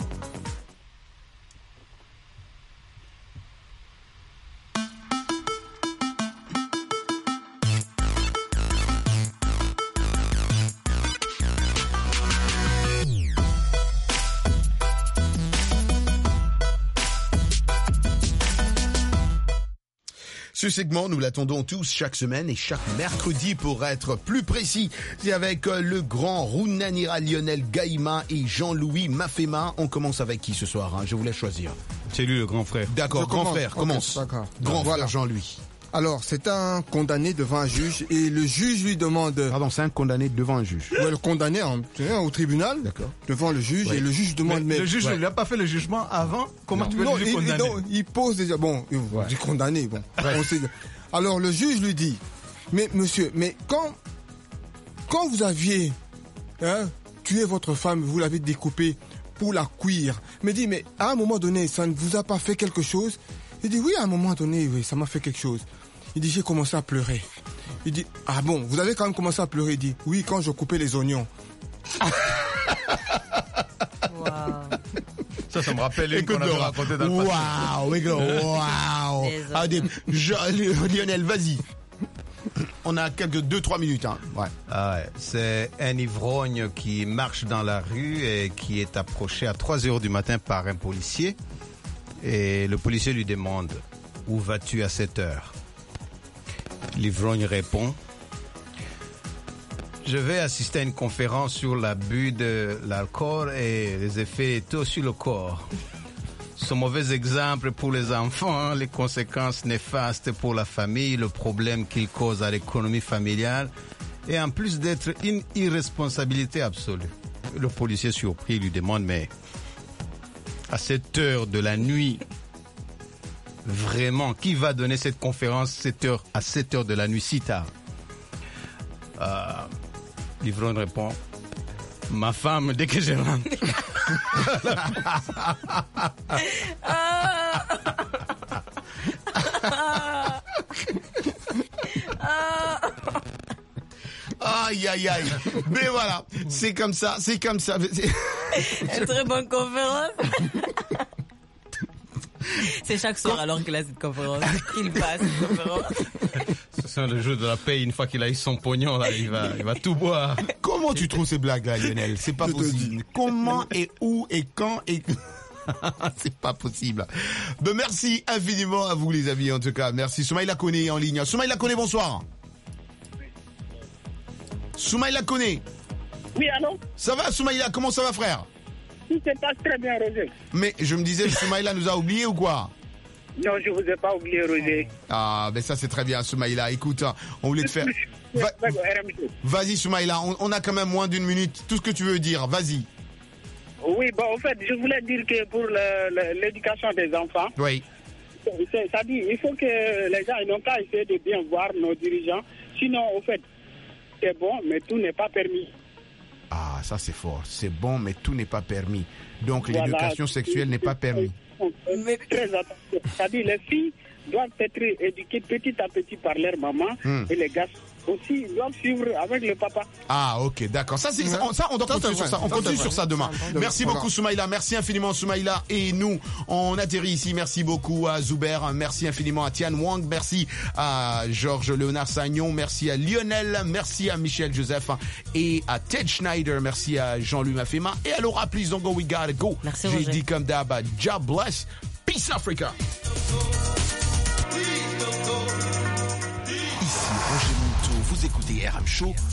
Speaker 8: Ce segment, nous l'attendons tous chaque semaine et chaque mercredi pour être plus précis. C'est avec le grand Rounanira Lionel Gaïma et Jean-Louis Mafema. On commence avec qui ce soir, hein? Je vous laisse choisir.
Speaker 24: C'est lui le grand frère.
Speaker 8: D'accord,
Speaker 10: Je
Speaker 8: grand
Speaker 10: commence.
Speaker 8: frère,
Speaker 10: Ok,
Speaker 8: commence.
Speaker 10: d'accord.
Speaker 8: Grand
Speaker 10: Voilà.
Speaker 8: frère Jean-Louis.
Speaker 10: Alors, c'est un condamné devant un juge et le juge lui demande...
Speaker 8: Pardon, c'est un condamné devant un juge.
Speaker 10: Ouais, le condamné en, tu sais, au tribunal, devant le juge,
Speaker 24: Ouais.
Speaker 10: et le juge demande...
Speaker 24: Mais
Speaker 10: Mais,
Speaker 24: le juge,
Speaker 10: Ouais.
Speaker 24: il n'a pas fait le jugement avant. Comment
Speaker 10: Non.
Speaker 24: tu peux
Speaker 10: Non,
Speaker 24: le
Speaker 10: il,
Speaker 24: condamner?
Speaker 10: non, il pose déjà... Bon, il dit condamné, bon. On sait- alors, le juge lui dit, mais monsieur, mais quand, quand vous aviez hein, tué votre femme, vous l'avez découpée pour la cuire, mais dit, mais à un moment donné, ça ne vous a pas fait quelque chose? Il dit, oui, à un moment donné, oui, ça m'a fait quelque chose. Il dit, j'ai commencé à pleurer. Il dit, ah bon, vous avez quand même commencé à pleurer? Il dit, oui, quand je coupais les oignons.
Speaker 24: Ça, ça me rappelle une
Speaker 8: Écoute,
Speaker 24: qu'on avait
Speaker 8: Laura.
Speaker 24: racontée dans le passé.
Speaker 8: Waouh, oui, waouh. Ah, des- Jean- Lionel, vas-y. On a quelques deux trois minutes, hein. Ouais.
Speaker 24: Ah ouais, c'est un ivrogne qui marche dans la rue et qui est approché à trois heures du matin par un policier. Et le policier lui demande, où vas-tu à cette heure? L'ivrogne répond, je vais assister à une conférence sur l'abus de l'alcool et les effets tôt sur le corps. Ce mauvais exemple pour les enfants, les conséquences néfastes pour la famille, le problème qu'il cause à l'économie familiale et en plus d'être une irresponsabilité absolue. Le policier surpris lui demande, mais à cette heure de la nuit, vraiment, qui va donner cette conférence cette heure, à cette heure de la nuit si tard? euh, L'ivrogne répond, ma femme, dès que je rentre.
Speaker 8: Aïe, aïe, aïe. Mais voilà, c'est comme ça, c'est comme ça.
Speaker 4: Une très bonne conférence. C'est chaque soir alors qu'il a cette conférence. Il passe cette conférence.
Speaker 24: C'est le jeu de la paix. Une fois qu'il a eu son pognon, là, il va, il va tout boire.
Speaker 8: Comment tu trouves ces blagues-là, Lionel? C'est pas possible. Comment et où et quand et... C'est pas possible. Ben, merci infiniment à vous, les amis, en tout cas. Merci. Soumaïla Koné en ligne. Soumaïla Koné, bonsoir. Soumaïla Koné.
Speaker 25: Oui, allô?
Speaker 8: Ça va, Soumaïla? Comment ça va, frère?
Speaker 25: Tout se passe très bien, Roger.
Speaker 8: Mais je me disais, Soumaïla nous a oubliés ou quoi?
Speaker 25: Non, je vous ai pas oublié, Roger.
Speaker 8: Ah, ben ça c'est très bien, Soumaïla. Écoute, on voulait te faire... Va- Vas-y, Soumaïla, on, on a quand même moins d'une minute. Tout ce que tu veux dire, vas-y.
Speaker 25: Oui, Oui, bon, en fait, je voulais dire que pour le- le- l'éducation des enfants,
Speaker 8: Oui.
Speaker 25: c'est- ça dit, il faut que les gens ils n'ont qu'à essayer de bien voir nos dirigeants. Sinon, en fait, c'est bon, mais tout n'est pas permis.
Speaker 8: Ah, ça c'est fort. C'est bon, mais tout n'est pas permis. Donc
Speaker 25: Voilà.
Speaker 8: l'éducation sexuelle n'est pas permis.
Speaker 25: Mais très attention. C'est-à-dire, les filles doivent être éduquées petit à petit par leur maman
Speaker 8: Hmm.
Speaker 25: et les gars aussi doivent suivre avec le papa.
Speaker 8: Ah, ok, d'accord. Ça, c'est, on, ça, on doit
Speaker 25: Ça,
Speaker 8: continuer
Speaker 25: c'est
Speaker 8: sur
Speaker 25: vrai.
Speaker 8: ça. On
Speaker 25: Ça,
Speaker 8: continue
Speaker 25: c'est
Speaker 8: sur
Speaker 25: vrai.
Speaker 8: ça demain.
Speaker 25: Ça,
Speaker 8: Merci
Speaker 25: voilà.
Speaker 8: beaucoup, Soumaïla. Merci infiniment, Soumaïla. Et nous, on atterrit ici. Merci beaucoup à Zuber. Merci infiniment à Tian Wang. Merci à Georges Léonard Sagnon. Merci à Lionel. Merci à Michel Joseph. Et à Ted Schneider. Merci à Jean-Louis Mafema. Et à Laura, please don't go. We gotta go.
Speaker 4: Merci,
Speaker 8: J'ai
Speaker 4: Roger.
Speaker 8: dit comme d'hab, job bless. Peace Africa.
Speaker 12: Ici Roger Monteau, vous écoutez R M Show